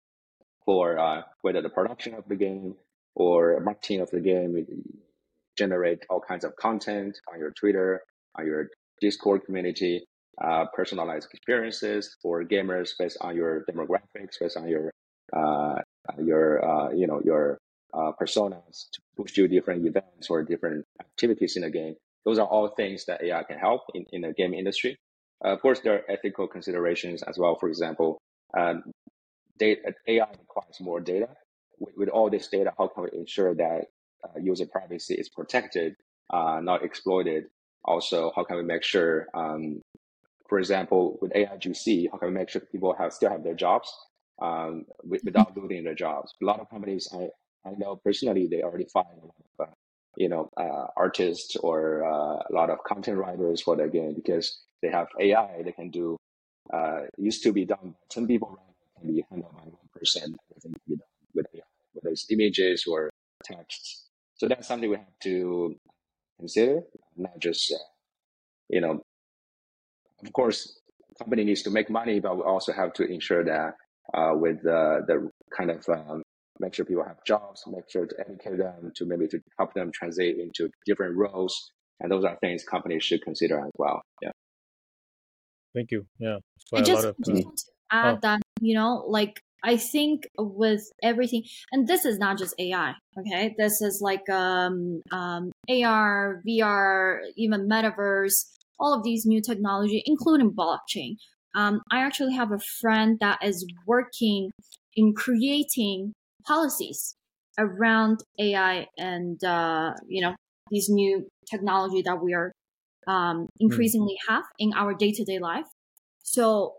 for uh, whether the production of the game or marketing of the game, generate all kinds of content on your Twitter, on your Discord community, uh, personalized experiences for gamers based on your demographics, based on your uh, your uh, you know your uh, personas to push you different events or different activities in the game. Those are all things that A I can help in, in the game industry. Uh, of course, there are ethical considerations as well. For example, uh, data, A I requires more data. With, with all this data, how can we ensure that uh, user privacy is protected, uh, not exploited? Also, how can we make sure, um, for example, with A I G C, how can we make sure people have still have their jobs um, with, without losing their jobs? A lot of companies I, I know personally, they already fired a lot of, uh, you know, uh, artists or uh, a lot of content writers for their game because they have A I. They can do. Uh, used to be done by ten people, can be handled by one person. Everything can be done with A I, whether it's images or texts. So that's something we have to consider, not just, uh, you know, of course, the company needs to make money, but we also have to ensure that uh, with uh, the kind of um, make sure people have jobs, make sure to educate them, to maybe to help them translate into different roles. And those are things companies should consider as well. Yeah. Thank you. Yeah. I Quite a just lot of. just Uh, want to add oh. that, you know, like I think with everything, and this is not just A I, okay? This is like um, um, A R, V R, even metaverse, all of these new technology, including blockchain. Um, I actually have a friend that is working in creating policies around A I and, uh, you know, these new technology that we are um, increasingly mm. have in our day-to-day life. So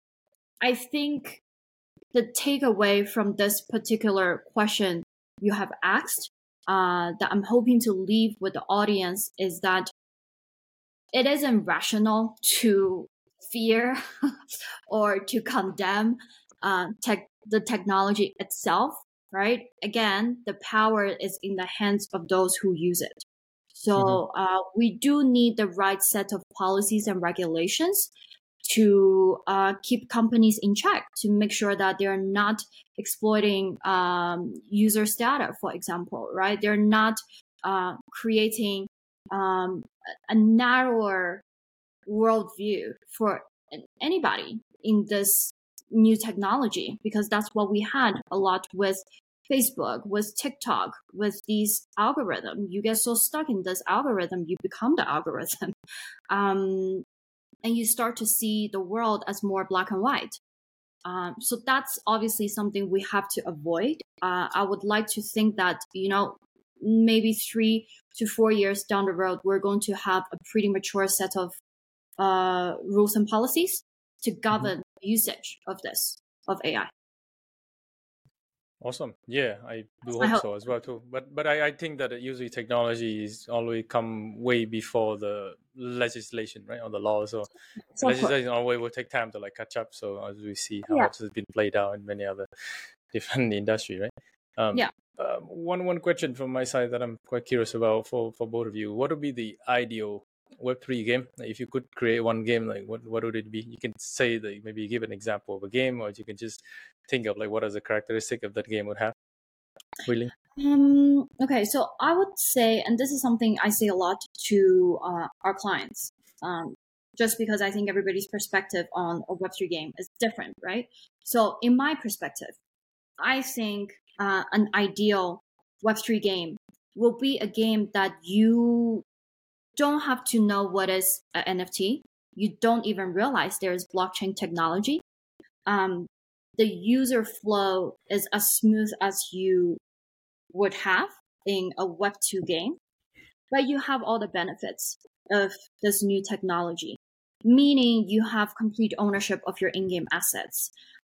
I think the takeaway from this particular question you have asked uh, that I'm hoping to leave with the audience is that it isn't rational to fear or to condemn uh, tech, the technology itself, right? Again, the power is in the hands of those who use it. So mm-hmm. uh, we do need the right set of policies and regulations to uh, keep companies in check, to make sure that they're not exploiting um, users' data, for example, right? They're not uh, creating um, a narrower worldview for anybody in this new technology, because that's what we had a lot with Facebook, with TikTok, with these algorithms. You get so stuck in this algorithm, you become the algorithm. Um, and you start to see the world as more black and white. Um, so that's obviously something we have to avoid. Uh, I would like to think that, you know, maybe three to four years down the road, we're going to have a pretty mature set of uh, rules and policies to govern mm-hmm. usage of this, of A I. Awesome. Yeah, I do hope, hope so as well too. But but I, I think that usually technology is always come way before the legislation, right, or the law. So the legislation always will take time to like catch up. So as we see how yeah. it has been played out in many other different industry, right? Um, yeah. Uh, one one question from my side that I'm quite curious about for, for both of you. What would be the ideal Web three game? If you could create one game, like what, what would it be? You can say that maybe give an example of a game, or you can just think of like what is the characteristic of that game would have. Really? Um, okay, so I would say, and this is something I say a lot to uh, our clients, um, just because I think everybody's perspective on a Web three game is different, right? So in my perspective, I think uh, an ideal Web three game will be a game that you don't have to know what is an N F T. You don't even realize there is blockchain technology. Um, the user flow is as smooth as you would have in a Web two game, but you have all the benefits of this new technology, meaning you have complete ownership of your in-game assets.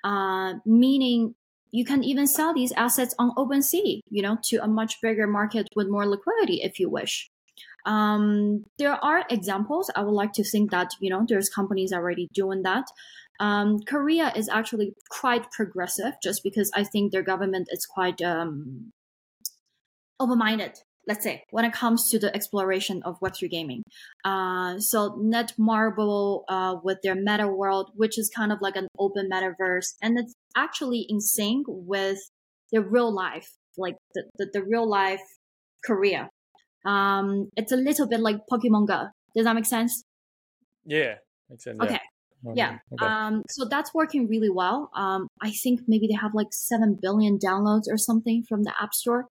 uh, meaning you can even sell these assets on OpenSea, you know, to a much bigger market with more liquidity if you wish. Um, there are examples. I would like to think that, you know, there's companies already doing that. Um, Korea is actually quite progressive just because I think their government is quite um, open-minded, let's say, when it comes to the exploration of Web three gaming. Uh, so Netmarble uh, with their meta world, which is kind of like an open metaverse, and it's actually in sync with the real life, like the, the, the real life Korea. Um, it's a little bit like Pokemon Go. Does that make sense? Yeah, makes sense. Okay. Yeah. Yeah. Okay. Um, so that's working really well. Um, I think maybe they have like seven billion downloads or something from the App Store.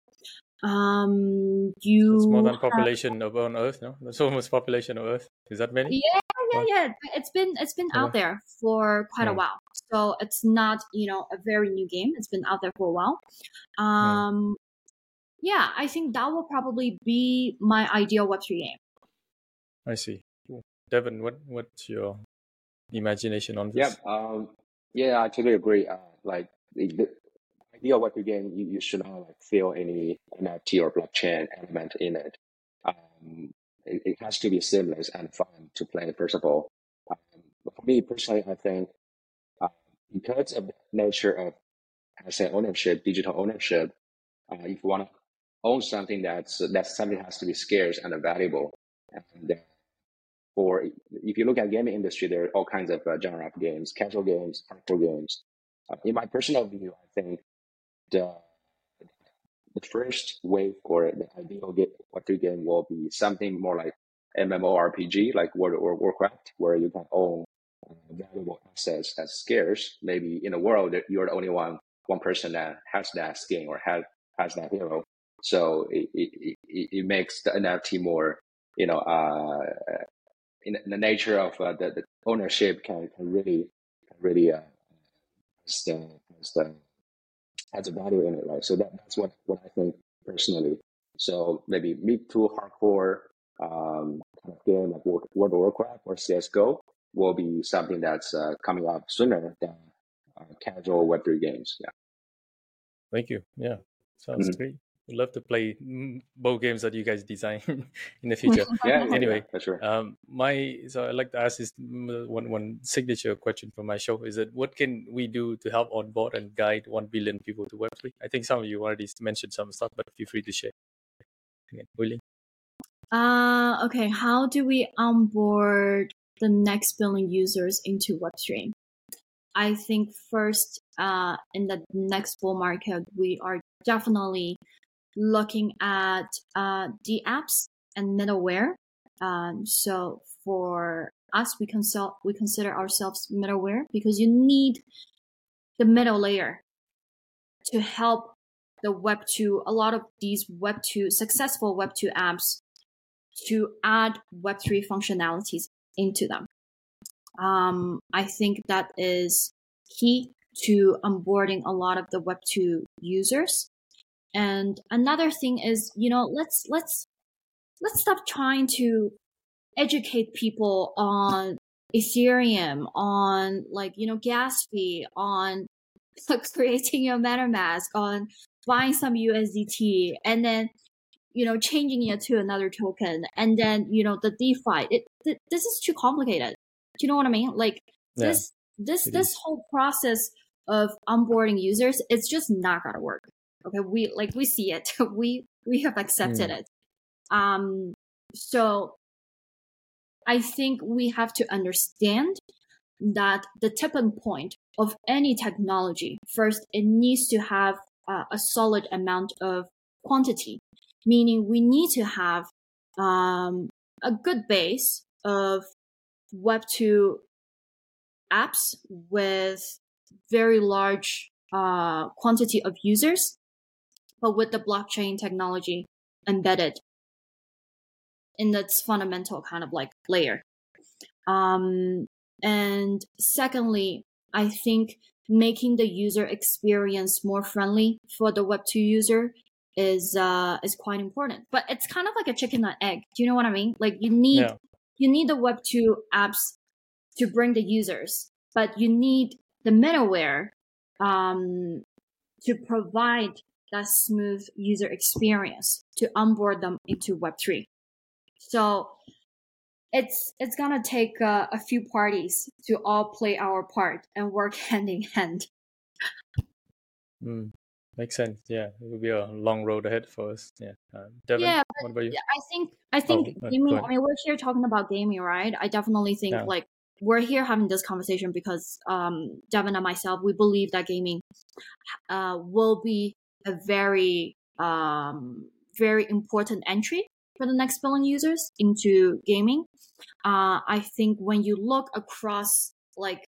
Um, you It's more than have, population of on Earth, no? That's almost population of Earth. Is that many? yeah, yeah, Wow. yeah. It's been it's been out Okay. there for quite a Hmm. while. So it's not, you know, a very new game. It's been out there for a while. Um, yeah, I think that will probably be my ideal Web three game. I see. Cool. Devin, what what's your imagination on Yeah, this? um, yeah, I totally agree. Uh, like the, the idea of what you game, you, you should not like feel any N F T or blockchain element in it. Um, it, it has to be seamless and fun to play, first of all. Um, but for me personally, I think uh, because of the nature of asset ownership, digital ownership, uh, if you want to own something that's that's something that has to be scarce and valuable. And uh, for if you look at gaming industry, there are all kinds of uh, genre of games, casual games, hardcore games. Uh, in my personal view, I think the the first wave or the ideal game, Web three game will be something more like MMORPG, like World of Warcraft, where you can own uh, valuable assets that's scarce. Maybe in the world, you're the only one one person that has that skin or has has that hero. So it it, it, it makes the N F T more, you know, uh, in the nature of uh, the, the ownership can, can really can really uh, has the, has the has a value in it, right? So that, that's what, what I think personally. So maybe mid to hardcore um, kind of game like World, World of Warcraft or C S G O will be something that's uh, coming up sooner than uh, casual Web three games. Yeah. Thank you. Yeah, sounds Mhm. great. Would love to play mm, both games that you guys design in the future. Yeah, yeah, Anyway, yeah, for sure. um, my so I'd like to ask this mm, one one signature question for my show is that what can we do to help onboard and guide one billion people to Web three? I think some of you already mentioned some stuff, but feel free to share. Again, William. Uh, okay. How do we onboard the next billion users into Web three? I think first, uh, in the next bull market, we are definitely looking at uh, the apps and middleware. Um, so for us, we consult we consider ourselves middleware because you need the middle layer to help the Web two. A lot of these Web two successful Web two apps to add Web three functionalities into them. Um, I think that is key to onboarding a lot of the Web two users. And another thing is, you know, let's let's let's stop trying to educate people on Ethereum, on like, you know, gas fee, on creating your MetaMask, on buying some U S D T, and then, you know, changing it to another token, and then, you know, the DeFi. It th- this is too complicated. Do you know what I mean? Like Yeah, this this it this is. whole process of onboarding users, it's just not gonna work. Okay, we like we see it. we we have accepted Mm. it. Um, so I think we have to understand that the tipping point of any technology, first, it needs to have uh, a solid amount of quantity, meaning we need to have um, a good base of Web two apps with very large uh, quantity of users, but with the blockchain technology embedded in its fundamental kind of like layer. Um, and secondly, I think making the user experience more friendly for the Web two user is uh, is quite important. But it's kind of like a chicken and egg. Do you know what I mean? Like you need Yeah. you need the Web two apps to bring the users, but you need the middleware um, to provide that smooth user experience to onboard them into Web three. So it's it's gonna take uh, a few parties to all play our part and work hand in hand. Mm, makes sense. Yeah, it will be a long road ahead for us. Yeah, uh, Devin, Yeah, what about you? I think I think Oh, uh, gaming. go I ahead. mean, we're here talking about gaming, right? I definitely think Yeah. like we're here having this conversation because um, Devin and myself, we believe that gaming uh, will be a very um, very important entry for the next billion users into gaming. Uh, I think when you look across like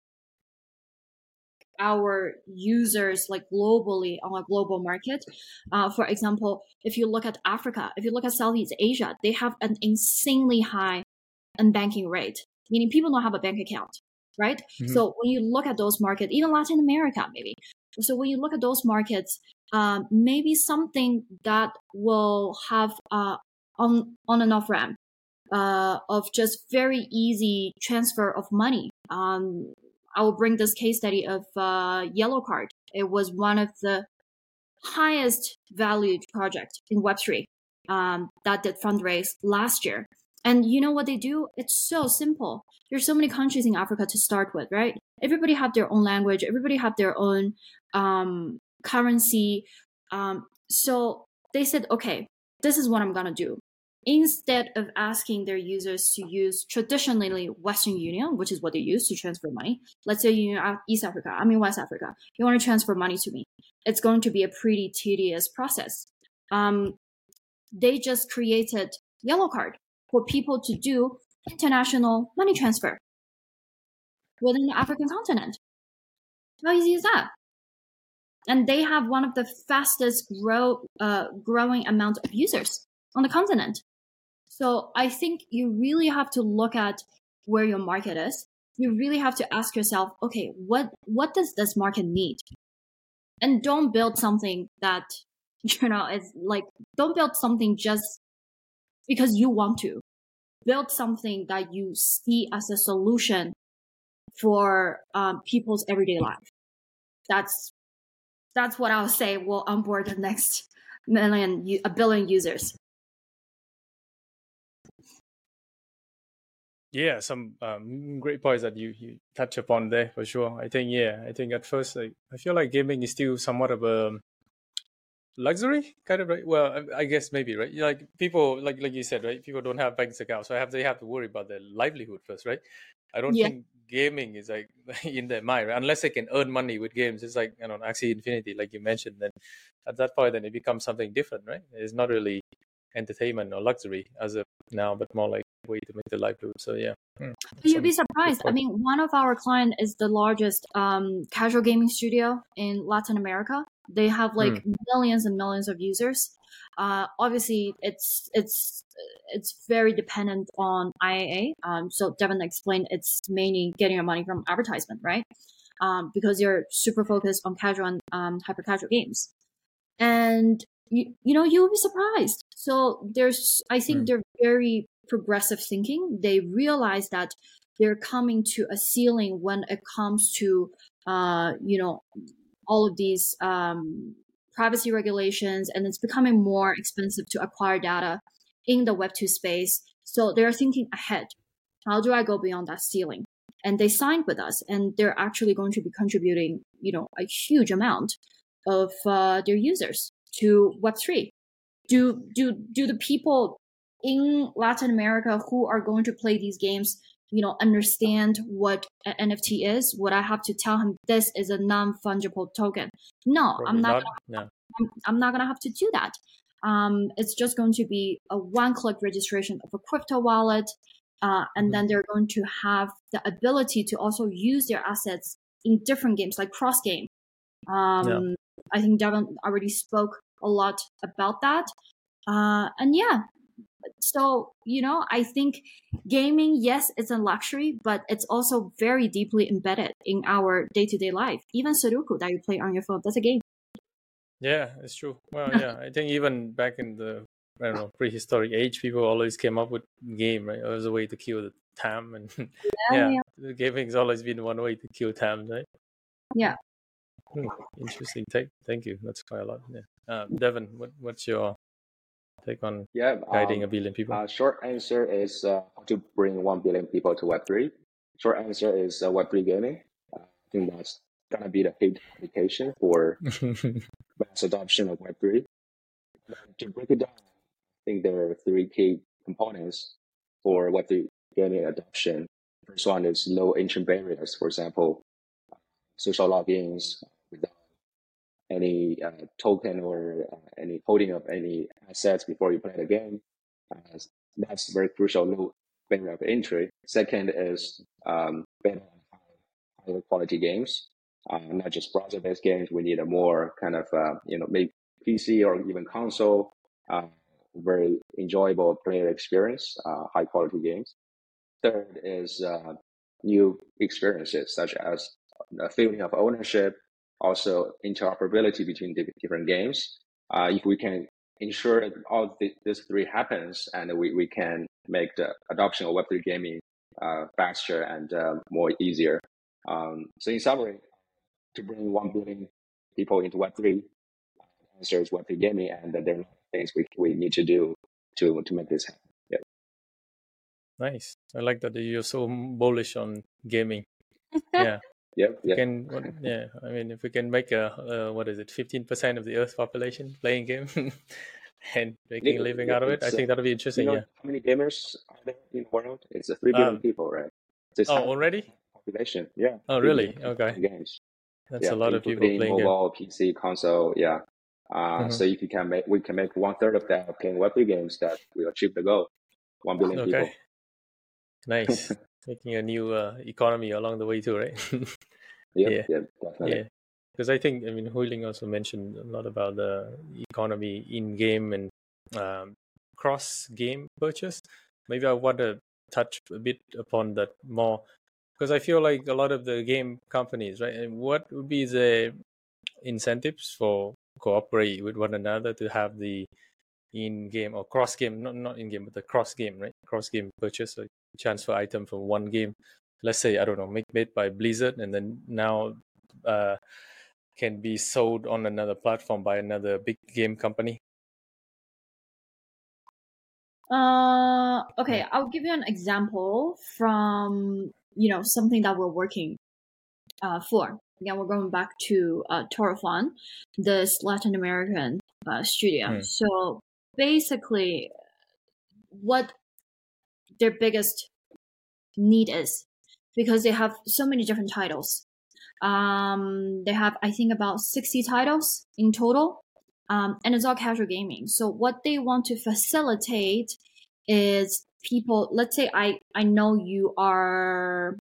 our users like globally on a global market, uh, for example, if you look at Africa, if you look at Southeast Asia, they have an insanely high unbanking rate, meaning people don't have a bank account, right? Mhm. So when you look at those markets, even Latin America, maybe. So when you look at those markets, um, maybe something that will have uh, on on and off ramp uh, of just very easy transfer of money. Um, I will bring this case study of uh, Yellow Card. It was one of the highest valued project in Web three um, that did fundraise last year. And you know what they do? It's so simple. There's so many countries in Africa to start with, right? Everybody have their own language. Everybody have their own um, currency. Um, so they said, okay, this is what I'm going to do. Instead of asking their users to use traditionally Western Union, which is what they use to transfer money, let's say you're in East Africa, I'm in West Africa, you want to transfer money to me. It's going to be a pretty tedious process. Um, they just created Yellow Card for people to do international money transfer within the African continent. How easy is that? And they have one of the fastest grow, uh, growing amount of users on the continent. So I think you really have to look at where your market is. You really have to ask yourself, okay, what what does this market need? And don't build something that, you know, is like, don't build something just because you want to. Build something that you see as a solution for um, people's everyday life. That's that's what I'll say will onboard the next million, a billion users. Yeah, some um, great points that you, you touch upon there for sure. I think, yeah, I think at first, like, I feel like gaming is still somewhat of a luxury kind of, right? Well, I, I guess maybe, right? Like people, like like you said, right? People don't have bank accounts, so I have they have to worry about their livelihood first, right? I don't Yeah. think gaming is like in their mind, right? Unless they can earn money with games. It's like, you know, Axie Infinity, like you mentioned. Then at that point, then it becomes something different, right? It's not really entertainment or luxury as of now, but more like a way to make the livelihood. So yeah. Hmm. You'd Some be good surprised. I point. mean, one of our clients is the largest um, casual gaming studio in Latin America. They have like Hmm. millions and millions of users. Uh, obviously, it's it's it's very dependent on I A A. Um, so Devin explained it's mainly getting your money from advertisement, right? Um, because you're super focused on casual and um, hyper casual games, and you you know you'll be surprised. So there's, I think Hmm. they're very progressive thinking. They realize that they're coming to a ceiling when it comes to uh, you know all of these um, privacy regulations, and it's becoming more expensive to acquire data in the Web two space. So they're thinking ahead. How do I go beyond that ceiling? And they signed with us, and they're actually going to be contributing, you know, a huge amount of uh, their users to Web three. Do do do the people in Latin America who are going to play these games, you know, understand what an N F T is? Would I have to tell him this is a non-fungible token? No, Probably I'm not. not. Gonna, No. I'm, I'm not gonna have to do that. Um, it's just going to be a one-click registration of a crypto wallet, uh, and Mhm. then they're going to have the ability to also use their assets in different games, like cross game. Um, Yeah. I think Devin already spoke a lot about that. Uh, and yeah, so, you know, I think gaming, yes, it's a luxury, but it's also very deeply embedded in our day to day life. Even Sudoku that you play on your phone, that's a game. Yeah, it's true. Well, yeah, I think even back in the, I don't know, prehistoric age, people always came up with game, right? It was a way to kill the time, and Yeah, yeah, yeah. the gaming's always been one way to kill time, right? Yeah. Hmm, interesting take. Thank you. That's quite a lot. Yeah. Uh, Devin, what, what's your take on Yeah, guiding um, a billion people? uh, short answer is uh, how to bring one billion people to Web three. Short answer is uh, Web three gaming. Uh, I think that's gonna be the hit application for mass adoption of Web three. To break it down, I think there are three key components for Web three gaming adoption. First one is low entry barriers. For example, social logins without any uh, token or uh, any holding of any assets before you play the game. Uh, that's very crucial, low barrier of entry. Second is um, better higher quality games, uh, not just browser-based games. We need a more kind of, uh, you know, maybe P C or even console, uh, very enjoyable player experience, uh, high quality games. Third is uh, new experiences such as a feeling of ownership, also interoperability between different games. Uh, if we can ensure that all th- these three happens, and we, we can make the adoption of Web three gaming uh, faster and uh, more easier. Um, so in summary, to bring one billion people into Web three, answer is Web three gaming, and there are things we, we need to do to, to make this happen. Yeah. Nice. I like that you're so bullish on gaming. Yeah. Yep. We Yep. can, what, yeah. I mean, if we can make a, uh, what is it, fifteen percent of the Earth's population playing game and making a living Yeah, out of it, I it's uh, think that'll be you interesting. know Yeah. how many gamers are there in the world? It's uh, three billion Um. people, right? So it's Oh, half already? the population. Yeah, Oh, three billion really? people Okay. playing games. That's Yeah, a lot of people including playing game. mobile, P C, console. Yeah. Uh, Mhm. so if you can make, we can make one third of that playing Web three games, that will achieve the goal. One billion Okay. people. Nice. Making a new uh, economy along the way too, right? Yep. Yeah. Yep. Definitely. Yeah. Because I think, I mean, Huiling also mentioned a lot about the economy in game and um, cross game purchase. Maybe I want to touch a bit upon that more because I feel like a lot of the game companies, right? And what would be the incentives for cooperate with one another to have the in-game or cross-game, not not in-game, but the cross-game, right? Cross-game purchase, like transfer item from one game. Let's say, I don't know, make made by Blizzard, and then now uh, can be sold on another platform by another big game company. Uh, okay, Yeah. I'll give you an example from, you know, something that we're working uh, for. Again, we're going back to uh, Torofan, this Latin American uh, studio. Hmm. So basically, what their biggest need is, because they have so many different titles. Um, they have, I think, about sixty titles in total. Um, and it's all casual gaming. So what they want to facilitate is people, let's say I, I know you are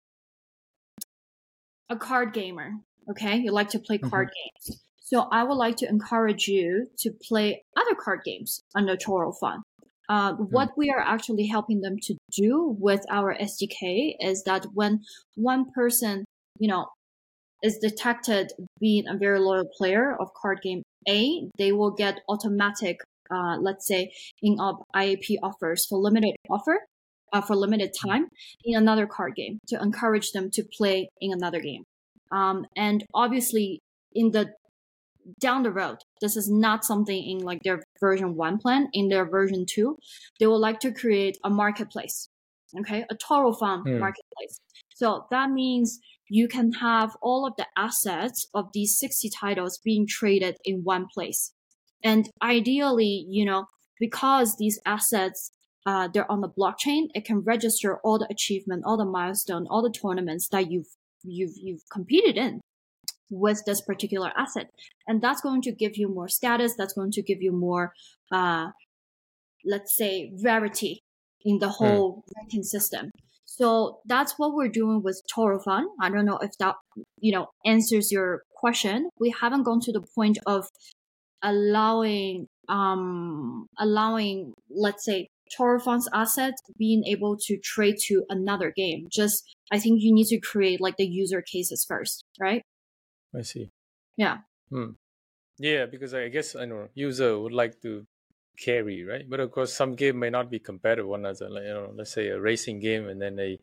a card gamer, okay? You like to play card Mm-hmm. games. So I would like to encourage you to play other card games under Toro Fun. Uh, what Hmm. we are actually helping them to do with our S D K is that when one person, you know, is detected being a very loyal player of card game A, they will get automatic, uh, let's say, in-app I A P offers for limited offer, uh, for limited time in another card game to encourage them to play in another game. Um, and obviously, in the down the road, this is not something in like their version one plan. In their version two, they would like to create a marketplace, okay, a Toro Farm Hmm. marketplace. So that means you can have all of the assets of these sixty titles being traded in one place. And ideally, you know, because these assets, uh, they're on the blockchain, it can register all the achievement, all the milestone, all the tournaments that you've you've you've competed in with this particular asset, and that's going to give you more status, that's going to give you more uh let's say rarity in the whole ranking system. So that's what we're doing with Toro Fun. I don't know if that, you know, answers your question. We haven't gone to the point of allowing um allowing let's say Toro Fun's asset being able to trade to another game. Just I think you need to create like the user cases first, right? I see. Yeah. Hmm. Yeah, because I guess I know user would like to carry, right? But of course, some game may not be compatible with one another. Like, you know, let's say a racing game and then a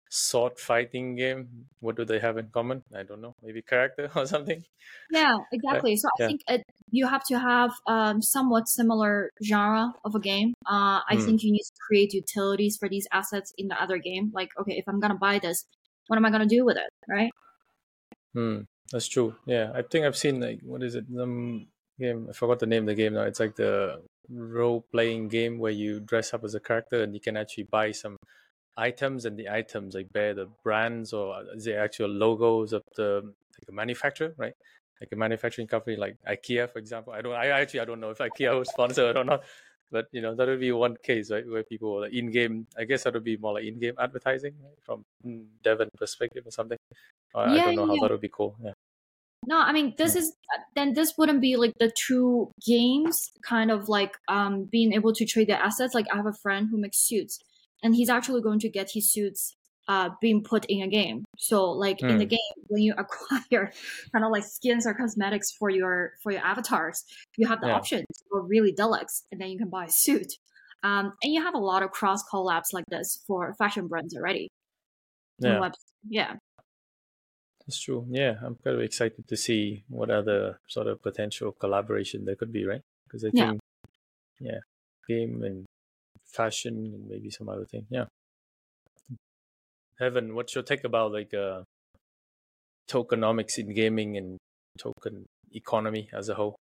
sword fighting game. What do they have in common? I don't know. Maybe character or something. Yeah, Right? exactly. So I Yeah. think it, you have to have um, somewhat similar genre of a game. Uh, I Hmm. think you need to create utilities for these assets in the other game. Like, okay, if I'm gonna buy this, what am I gonna do with it, right? Hmm. That's true. Yeah, I think I've seen like what is it? Some game. I forgot the name of the game now. It's like the role-playing game where you dress up as a character and you can actually buy some items, and the items like bear the brands or the actual logos of the like a manufacturer, right? Like a manufacturing company like IKEA, for example. I don't. I actually I don't know if IKEA was sponsored or not, but you know that would be one case, right, where people like in-game. I guess that would be more like in-game advertising, right? From Devon perspective or something. I I Yeah, don't yeah, know how yeah. that would be cool. Yeah. No, I mean this Yeah. is then this wouldn't be like the two games kind of like um being able to trade their assets. Like I have a friend who makes suits, and he's actually going to get his suits uh being put in a game. So like in the Hmm. game, when you acquire kind of like skins or cosmetics for your for your avatars, you have the Yeah. option to go really deluxe, and then you can buy a suit. Um, and you have a lot of cross collabs like this for fashion brands already in Yeah. web. Yeah. That's true. Yeah, I'm kind of excited to see what other sort of potential collaboration there could be, right? Because I Yeah. think, yeah, game and fashion and maybe some other thing. Yeah. Heaven, what's your take about like uh, tokenomics in gaming and token economy as a whole?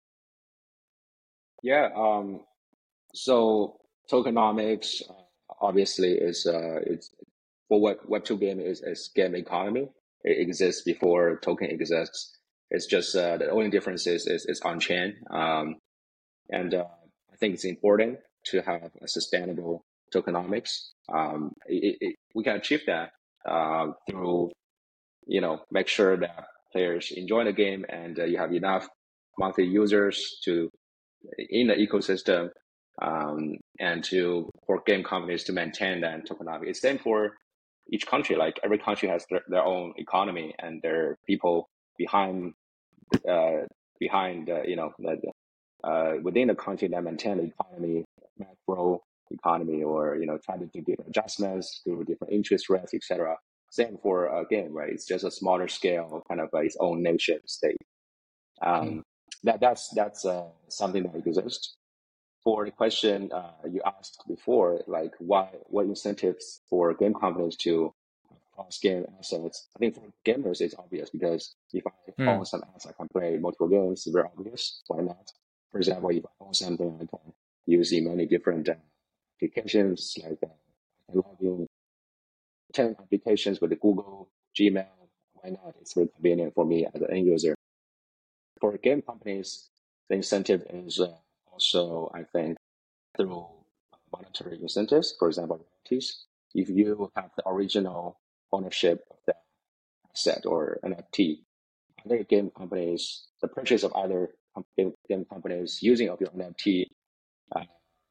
Yeah. Um, so tokenomics uh, obviously is uh, it's for web web two game is is game economy. It exists before token exists. It's just uh, the only difference is is, is on chain. Um, and uh, I think it's important to have a sustainable tokenomics. Um, it, it, we can achieve that uh, through you know make sure that players enjoy the game and uh, you have enough monthly users to in the ecosystem um, and to for game companies to maintain that tokenomics. It's same for each country. Like every country has their, their own economy and their people behind uh, behind uh, you know the, uh, within the country that maintain the economy, macro economy, or you know try to do different adjustments through different interest rates, et cetera. Same for a game, right? It's just a smaller scale, kind of uh, its own nation state. Um, Hmm. that that's that's uh, something that exists. For the question uh, you asked before, like why what incentives for game companies to cross game assets? I think for gamers it's obvious because if I Hmm. own some assets, I can play multiple games. It's very obvious. Why not? For example, if I own something, I can use in many different uh, applications. Like uh, I can log in ten applications with the Google Gmail. Why not? It's very convenient for me as an end user. For game companies, the incentive is uh, also, I think, through monetary incentives, for example, royalties. If you have the original ownership of the asset or N F T, other game companies, the purchase of other game, game companies using of your N F T, uh,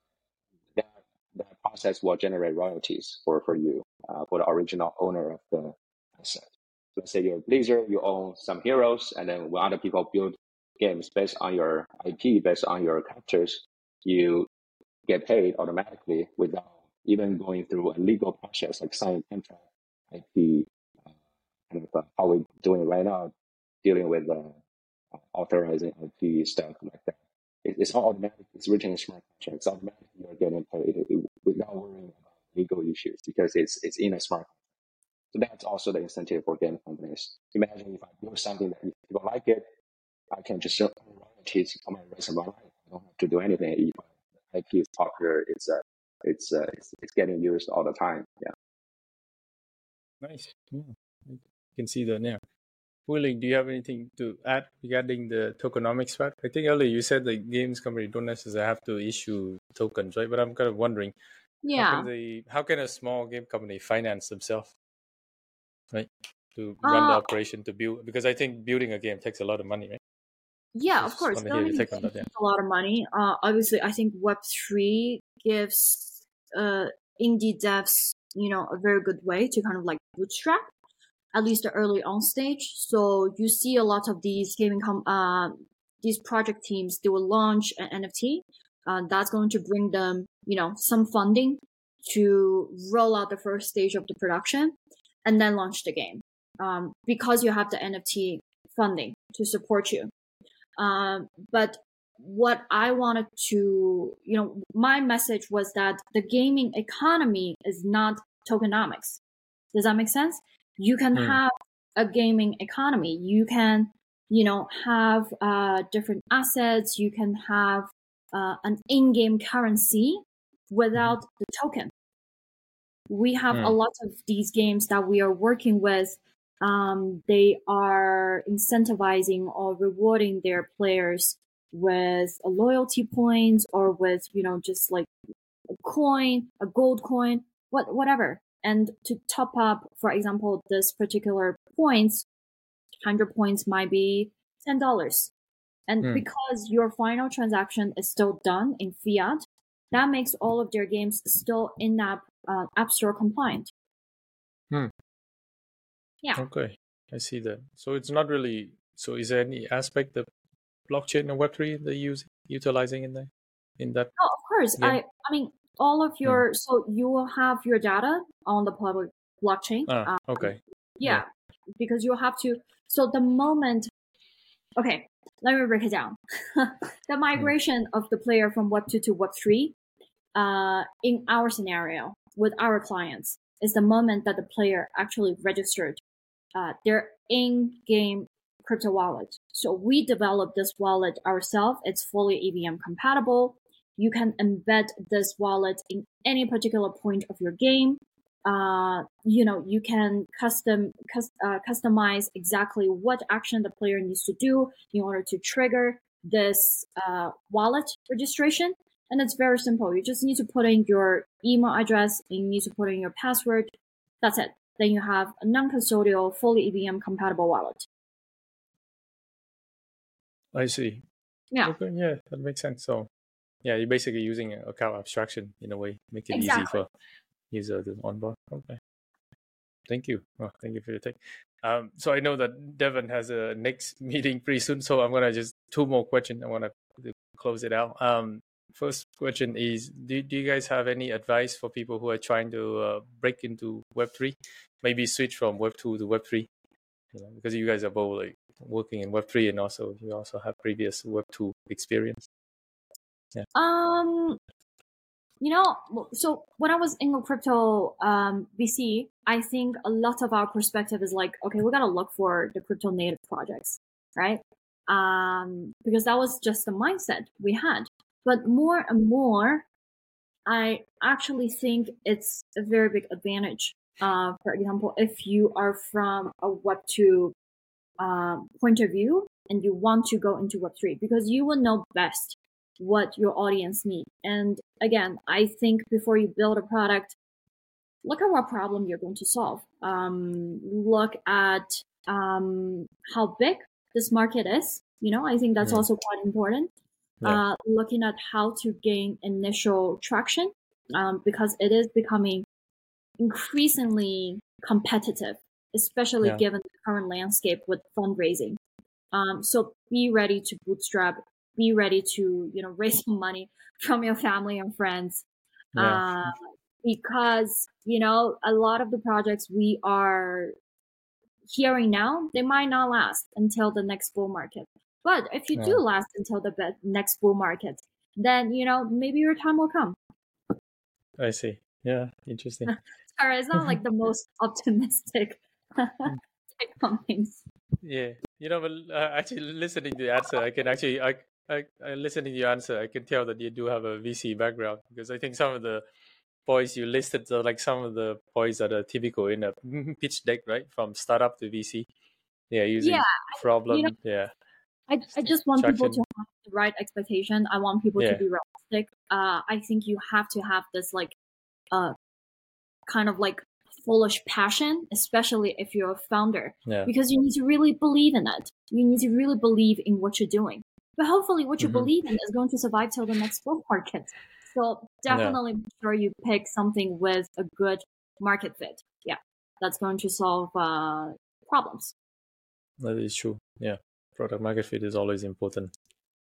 that, that process will generate royalties for, for you, uh, for the original owner of the asset. Let's say you're Blizzard, you own some heroes, and then when other people build games based on your I P, based on your characters, you get paid automatically without even going through a legal process like signing contract, I P, uh, kind of uh, how we're doing right now, dealing with uh, authorizing I P stuff like that. It, it's all automatic. It's written in smart contracts. Automatically, you're getting paid without worrying about legal issues because it's it's in a smart contract. So that's also the incentive for game companies. Imagine if I build something that if people like it, I can just earn royalties for my rest of my life. I don't have to do anything. If I P is popular, it's uh, it's, uh, it's it's getting used all the time. Yeah. Nice. Yeah. You can see that now. Wuling, do you have anything to add regarding the tokenomics part? I think earlier you said the games company don't necessarily have to issue tokens, right? But I'm kind of wondering, how can Yeah. they, how can a small game company finance themselves, right, to run the Uh, operation to build? Because I think building a game takes a lot of money, right? Yeah, of Just course. want to hear your Building take on games that. Yeah. takes a lot of money. Uh, obviously, I think Web three gives uh indie devs, you know, a very good way to kind of like bootstrap, at least the early on stage. So you see a lot of these gaming com uh these project teams, they will launch an N F T. Uh, that's going to bring them, you know, some funding. to roll out the first stage of the production and then launch the game, um, because you have the N F T funding to support you. Um, but what I wanted to, you know, my message was that the gaming economy is not tokenomics. Does that make sense? You can Mm. have a gaming economy. You can, you know, have uh, different assets. You can have uh, an in-game currency without the token. We have Mm. a lot of these games that we are working with. Um, they are incentivizing or rewarding their players with a loyalty points or with, you know, just like a coin, a gold coin, what, whatever. And to top up, for example, this particular points, one hundred points might be ten dollars. And Mm. because your final transaction is still done in fiat, that makes all of their games still in-app uh, App Store compliant. Hmm. Yeah. Okay, I see that. So it's not really. So is there any aspect of blockchain and Web three that you use utilizing in that in that Oh, of course. game? I I mean, all of your so you will have your data on the public blockchain. Ah, Um, okay. yeah, because you have to. So the moment, okay, let me break it down. The migration of the player from Web two to Web three, uh, in our scenario with our clients, is the moment that the player actually registered uh, their in-game crypto wallet. So we developed this wallet ourselves. It's fully E V M compatible. You can embed this wallet in any particular point of your game. Uh, you know, you can custom cus- uh, customize exactly what action the player needs to do in order to trigger this uh, wallet registration. And it's very simple. You just need to put in your email address, and you need to put in your password. That's it. Then you have a non-custodial, fully E V M compatible wallet. I see. Yeah, Okay, yeah, that makes sense. So, yeah, you're basically using account abstraction in a way, make it exactly. easy for user to onboard. Okay, thank you. Oh, thank you for your take. Um, so I know that Devin has a next meeting pretty soon, so I'm gonna just two more questions. I want to close it out. Um, first question is: Do do you guys have any advice for people who are trying to uh, break into Web three, maybe switch from Web two to Web three? You know, because you guys are both like working in Web three, and also you also have previous Web two experience. Yeah. Um, you know, so when I was in a crypto um, V C, I think a lot of our perspective is like, okay, we gotta look for the crypto native projects, right? Um, because that was just the mindset we had. But more and more, I actually think it's a very big advantage. Uh, for example, if you are from a Web two uh, point of view and you want to go into Web three, because you will know best what your audience need. And again, I think before you build a product, look at what problem you're going to solve. Um, look at um, how big this market is. You know, I think that's Mm. also quite important. Yeah. Uh, looking at how to gain initial traction, um, because it is becoming increasingly competitive, especially Yeah. given the current landscape with fundraising. Um, so be ready to bootstrap, be ready to, you know, raise some money from your family and friends. Yeah. Uh, because, you know, a lot of the projects we are hearing now, they might not last until the next bull market. But if you Yeah. do last until the be- next bull market, then, you know, maybe your time will come. I see. Yeah, interesting. Sorry, it's not like the most optimistic take on things. Yeah, you know, but uh, actually listening to the answer, I can actually, I, I, I listening to your answer, I can tell that you do have a V C background, because I think some of the points you listed are like some of the points that are typical in a pitch deck, right? From startup to V C. Yeah, using Yeah, problem. you know, yeah. I, I just want people Traction. to have the right expectation. I want people Yeah. to be realistic. Uh, I think you have to have this like, uh, kind of like foolish passion, especially if you're a founder, Yeah. because you need to really believe in it. You need to really believe in what you're doing. But hopefully, what you Mhm. believe in is going to survive till the next bull market. So definitely make sure you pick something with a good market fit. Yeah, that's going to solve uh, problems. That is true. Yeah, product market fit is always important.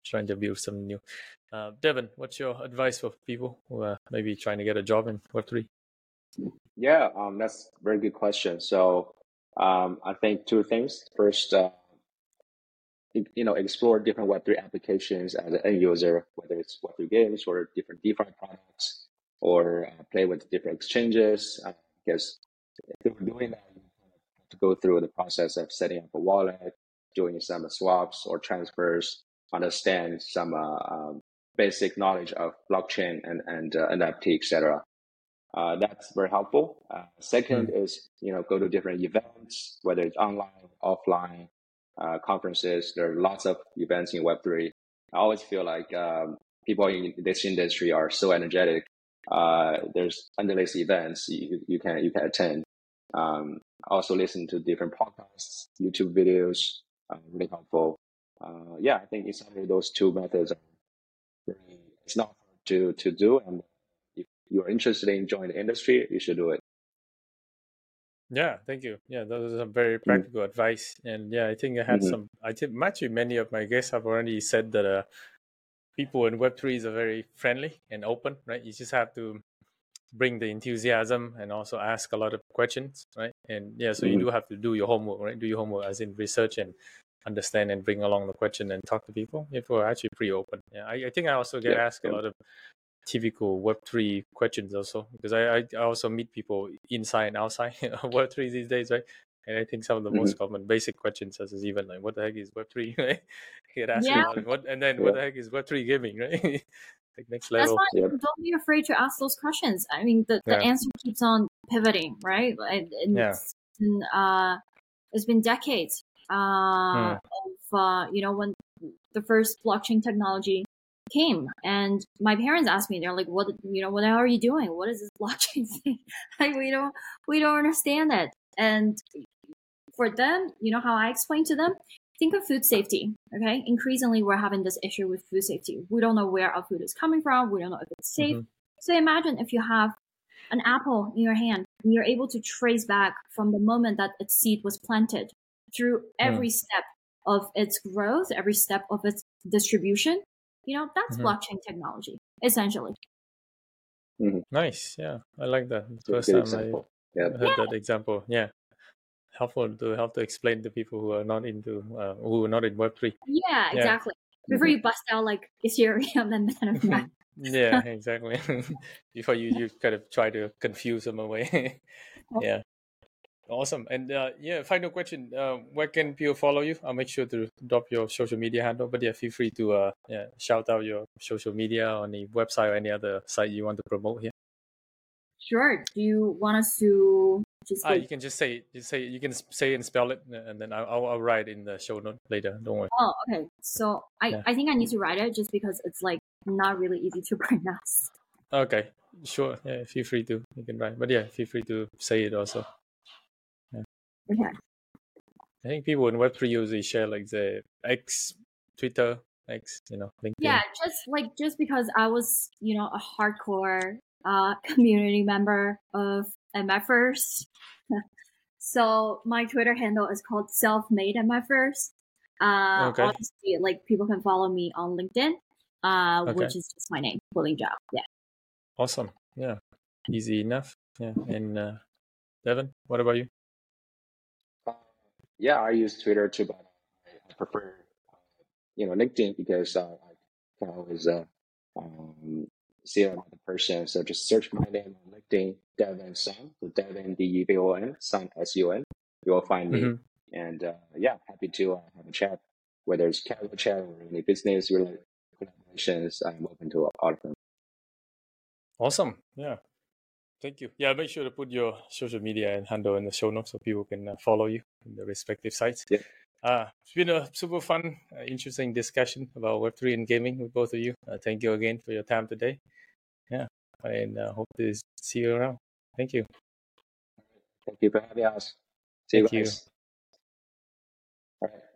trying to build something new. Uh, Devin, what's your advice for people who are maybe trying to get a job in Web three? Yeah, um, that's a very good question. So um, I think two things. First, uh, you, you know, explore different Web three applications as an end user, whether it's Web three games or different DeFi products, or uh, play with different exchanges. Uh, because if you're doing that, you have to go through the process of setting up a wallet, doing some swaps or transfers, understand some uh, um, basic knowledge of blockchain and, and uh, N F T, et cetera. Uh, that's very helpful. Uh, second mm. is, you know, go to different events, whether it's online, offline, uh, conferences. There are lots of events in Web three. I always feel like um, people in this industry are so energetic. Uh, there's endless events you, you can you can attend. Um, also listen to different podcasts, YouTube videos, uh, really helpful. Uh, yeah, I think essentially those two methods are really, it's not hard to, to do. And if you're interested in joining the industry, you should do it. Yeah, thank you. Yeah, that was some very practical mm-hmm. advice. And yeah, I think I had mm-hmm. some, I think actually many of my guests have already said that uh, people in Web three are very friendly and open, right? You just have to bring the enthusiasm and also ask a lot of questions, right? And yeah, so mm-hmm. you do have to do your homework, right? Do your homework as in research and understand and bring along the question and talk to people. People are actually pretty open. Yeah, I, I think I also get yeah, asked yeah. a lot of typical Web three questions also, because I, I also meet people inside and outside of Web three these days, right? And I think some of the mm-hmm. most common basic questions is even like, what the heck is Web three, right? Get asked yeah. about it. What, and then yeah. what the heck is Web three gaming, right? Like next level. That's why yep. don't be afraid to ask those questions. I mean, the, the yeah. answer keeps on pivoting, right? And, and yeah. it's, been, uh, it's been decades uh, hmm. of, uh, you know, when the first blockchain technology came, and my parents asked me, they're like, what, you know, what the hell are you doing? What is this blockchain thing? Like, we don't, we don't understand it. And for them, you know, how I explain to them, think of food safety, okay? Increasingly, we're having this issue with food safety. We don't know where our food is coming from. We don't know if it's safe. Mm-hmm. So imagine if you have an apple in your hand and you're able to trace back from the moment that its seed was planted through every mm. step of its growth, every step of its distribution. You know, that's mm-hmm. blockchain technology, essentially. Mm-hmm. Nice. Yeah, I like that. The first time example. I yeah. heard yeah. that example. Yeah. Helpful to help to explain to people who are not into uh, who are not in Web three. Yeah, yeah. exactly. Before mm-hmm. you bust out like Ethereum and then yeah, exactly. Before you, you kind of try to confuse them away. Yeah, awesome. And uh, yeah, final question: uh, where can people follow you? I'll make sure to drop your social media handle. But yeah, feel free to uh, yeah shout out your social media on the website or any other site you want to promote here. Sure. Do you want us to? Just ah, you can just say just say you can say and spell it, and then I'll I'll write in the show note later. Don't worry. Oh, okay. So I yeah. I think I need to write it just because it's like not really easy to pronounce. Okay, sure. Yeah, feel free to you can write, but yeah, feel free to say it also. Yeah. Okay. I think people in Web three usually share like the X, Twitter, X, you know, LinkedIn. Yeah, just like just because I was you know a hardcore uh community member of M F first. So my Twitter handle is called self-made M F first. Uh, okay. Obviously, like people can follow me on LinkedIn, uh, okay. which is just my name, Willing Zhao. Yeah. Awesome. Yeah. Easy enough. Yeah. And uh, Devin, what about you? Uh, yeah, I use Twitter too, but I prefer, uh, you know, LinkedIn because uh, I can always uh, um, see another person. So just search my name on LinkedIn, Devin Sun. So Devin, D E V O N, Sun, S U N. You will find me. Mm-hmm. And uh, yeah, happy to uh, have a chat, whether it's casual chat or any business related collaborations. I'm open to all of them. Awesome. Yeah. Thank you. Yeah, make sure to put your social media and handle in the show notes so people can uh, follow you in the respective sites. Yeah. Uh, it's been a super fun, uh, interesting discussion about Web three and gaming with both of you. Uh, thank you again for your time today. Yeah, and uh, hope to see you around. Thank you. Thank you for having us. See Thank you guys. You. All right.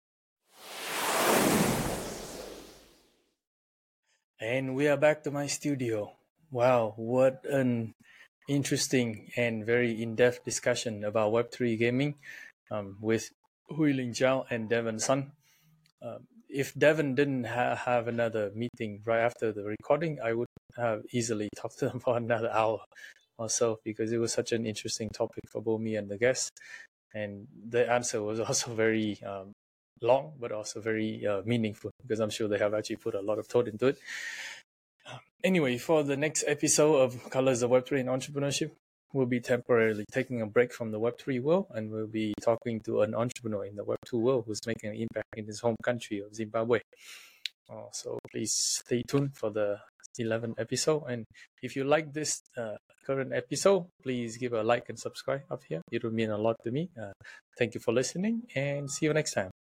And we are back to my studio. Wow, what an interesting and very in-depth discussion about Web three gaming um, with Huiling Zhao and Devin Sun. Um, if Devin didn't ha- have another meeting right after the recording, I would have easily talked to them for another hour or so, because it was such an interesting topic for both me and the guest. And the answer was also very um, long, but also very uh, meaningful, because I'm sure they have actually put a lot of thought into it. Anyway, for the next episode of Colors of Web three and Entrepreneurship, we'll be temporarily taking a break from the Web three world, and we'll be talking to an entrepreneur in the Web two world who's making an impact in his home country of Zimbabwe. Uh, so please stay tuned for the eleventh episode. And if you like this uh, current episode, please give a like and subscribe up here. It will mean a lot to me. Uh, thank you for listening, and see you next time.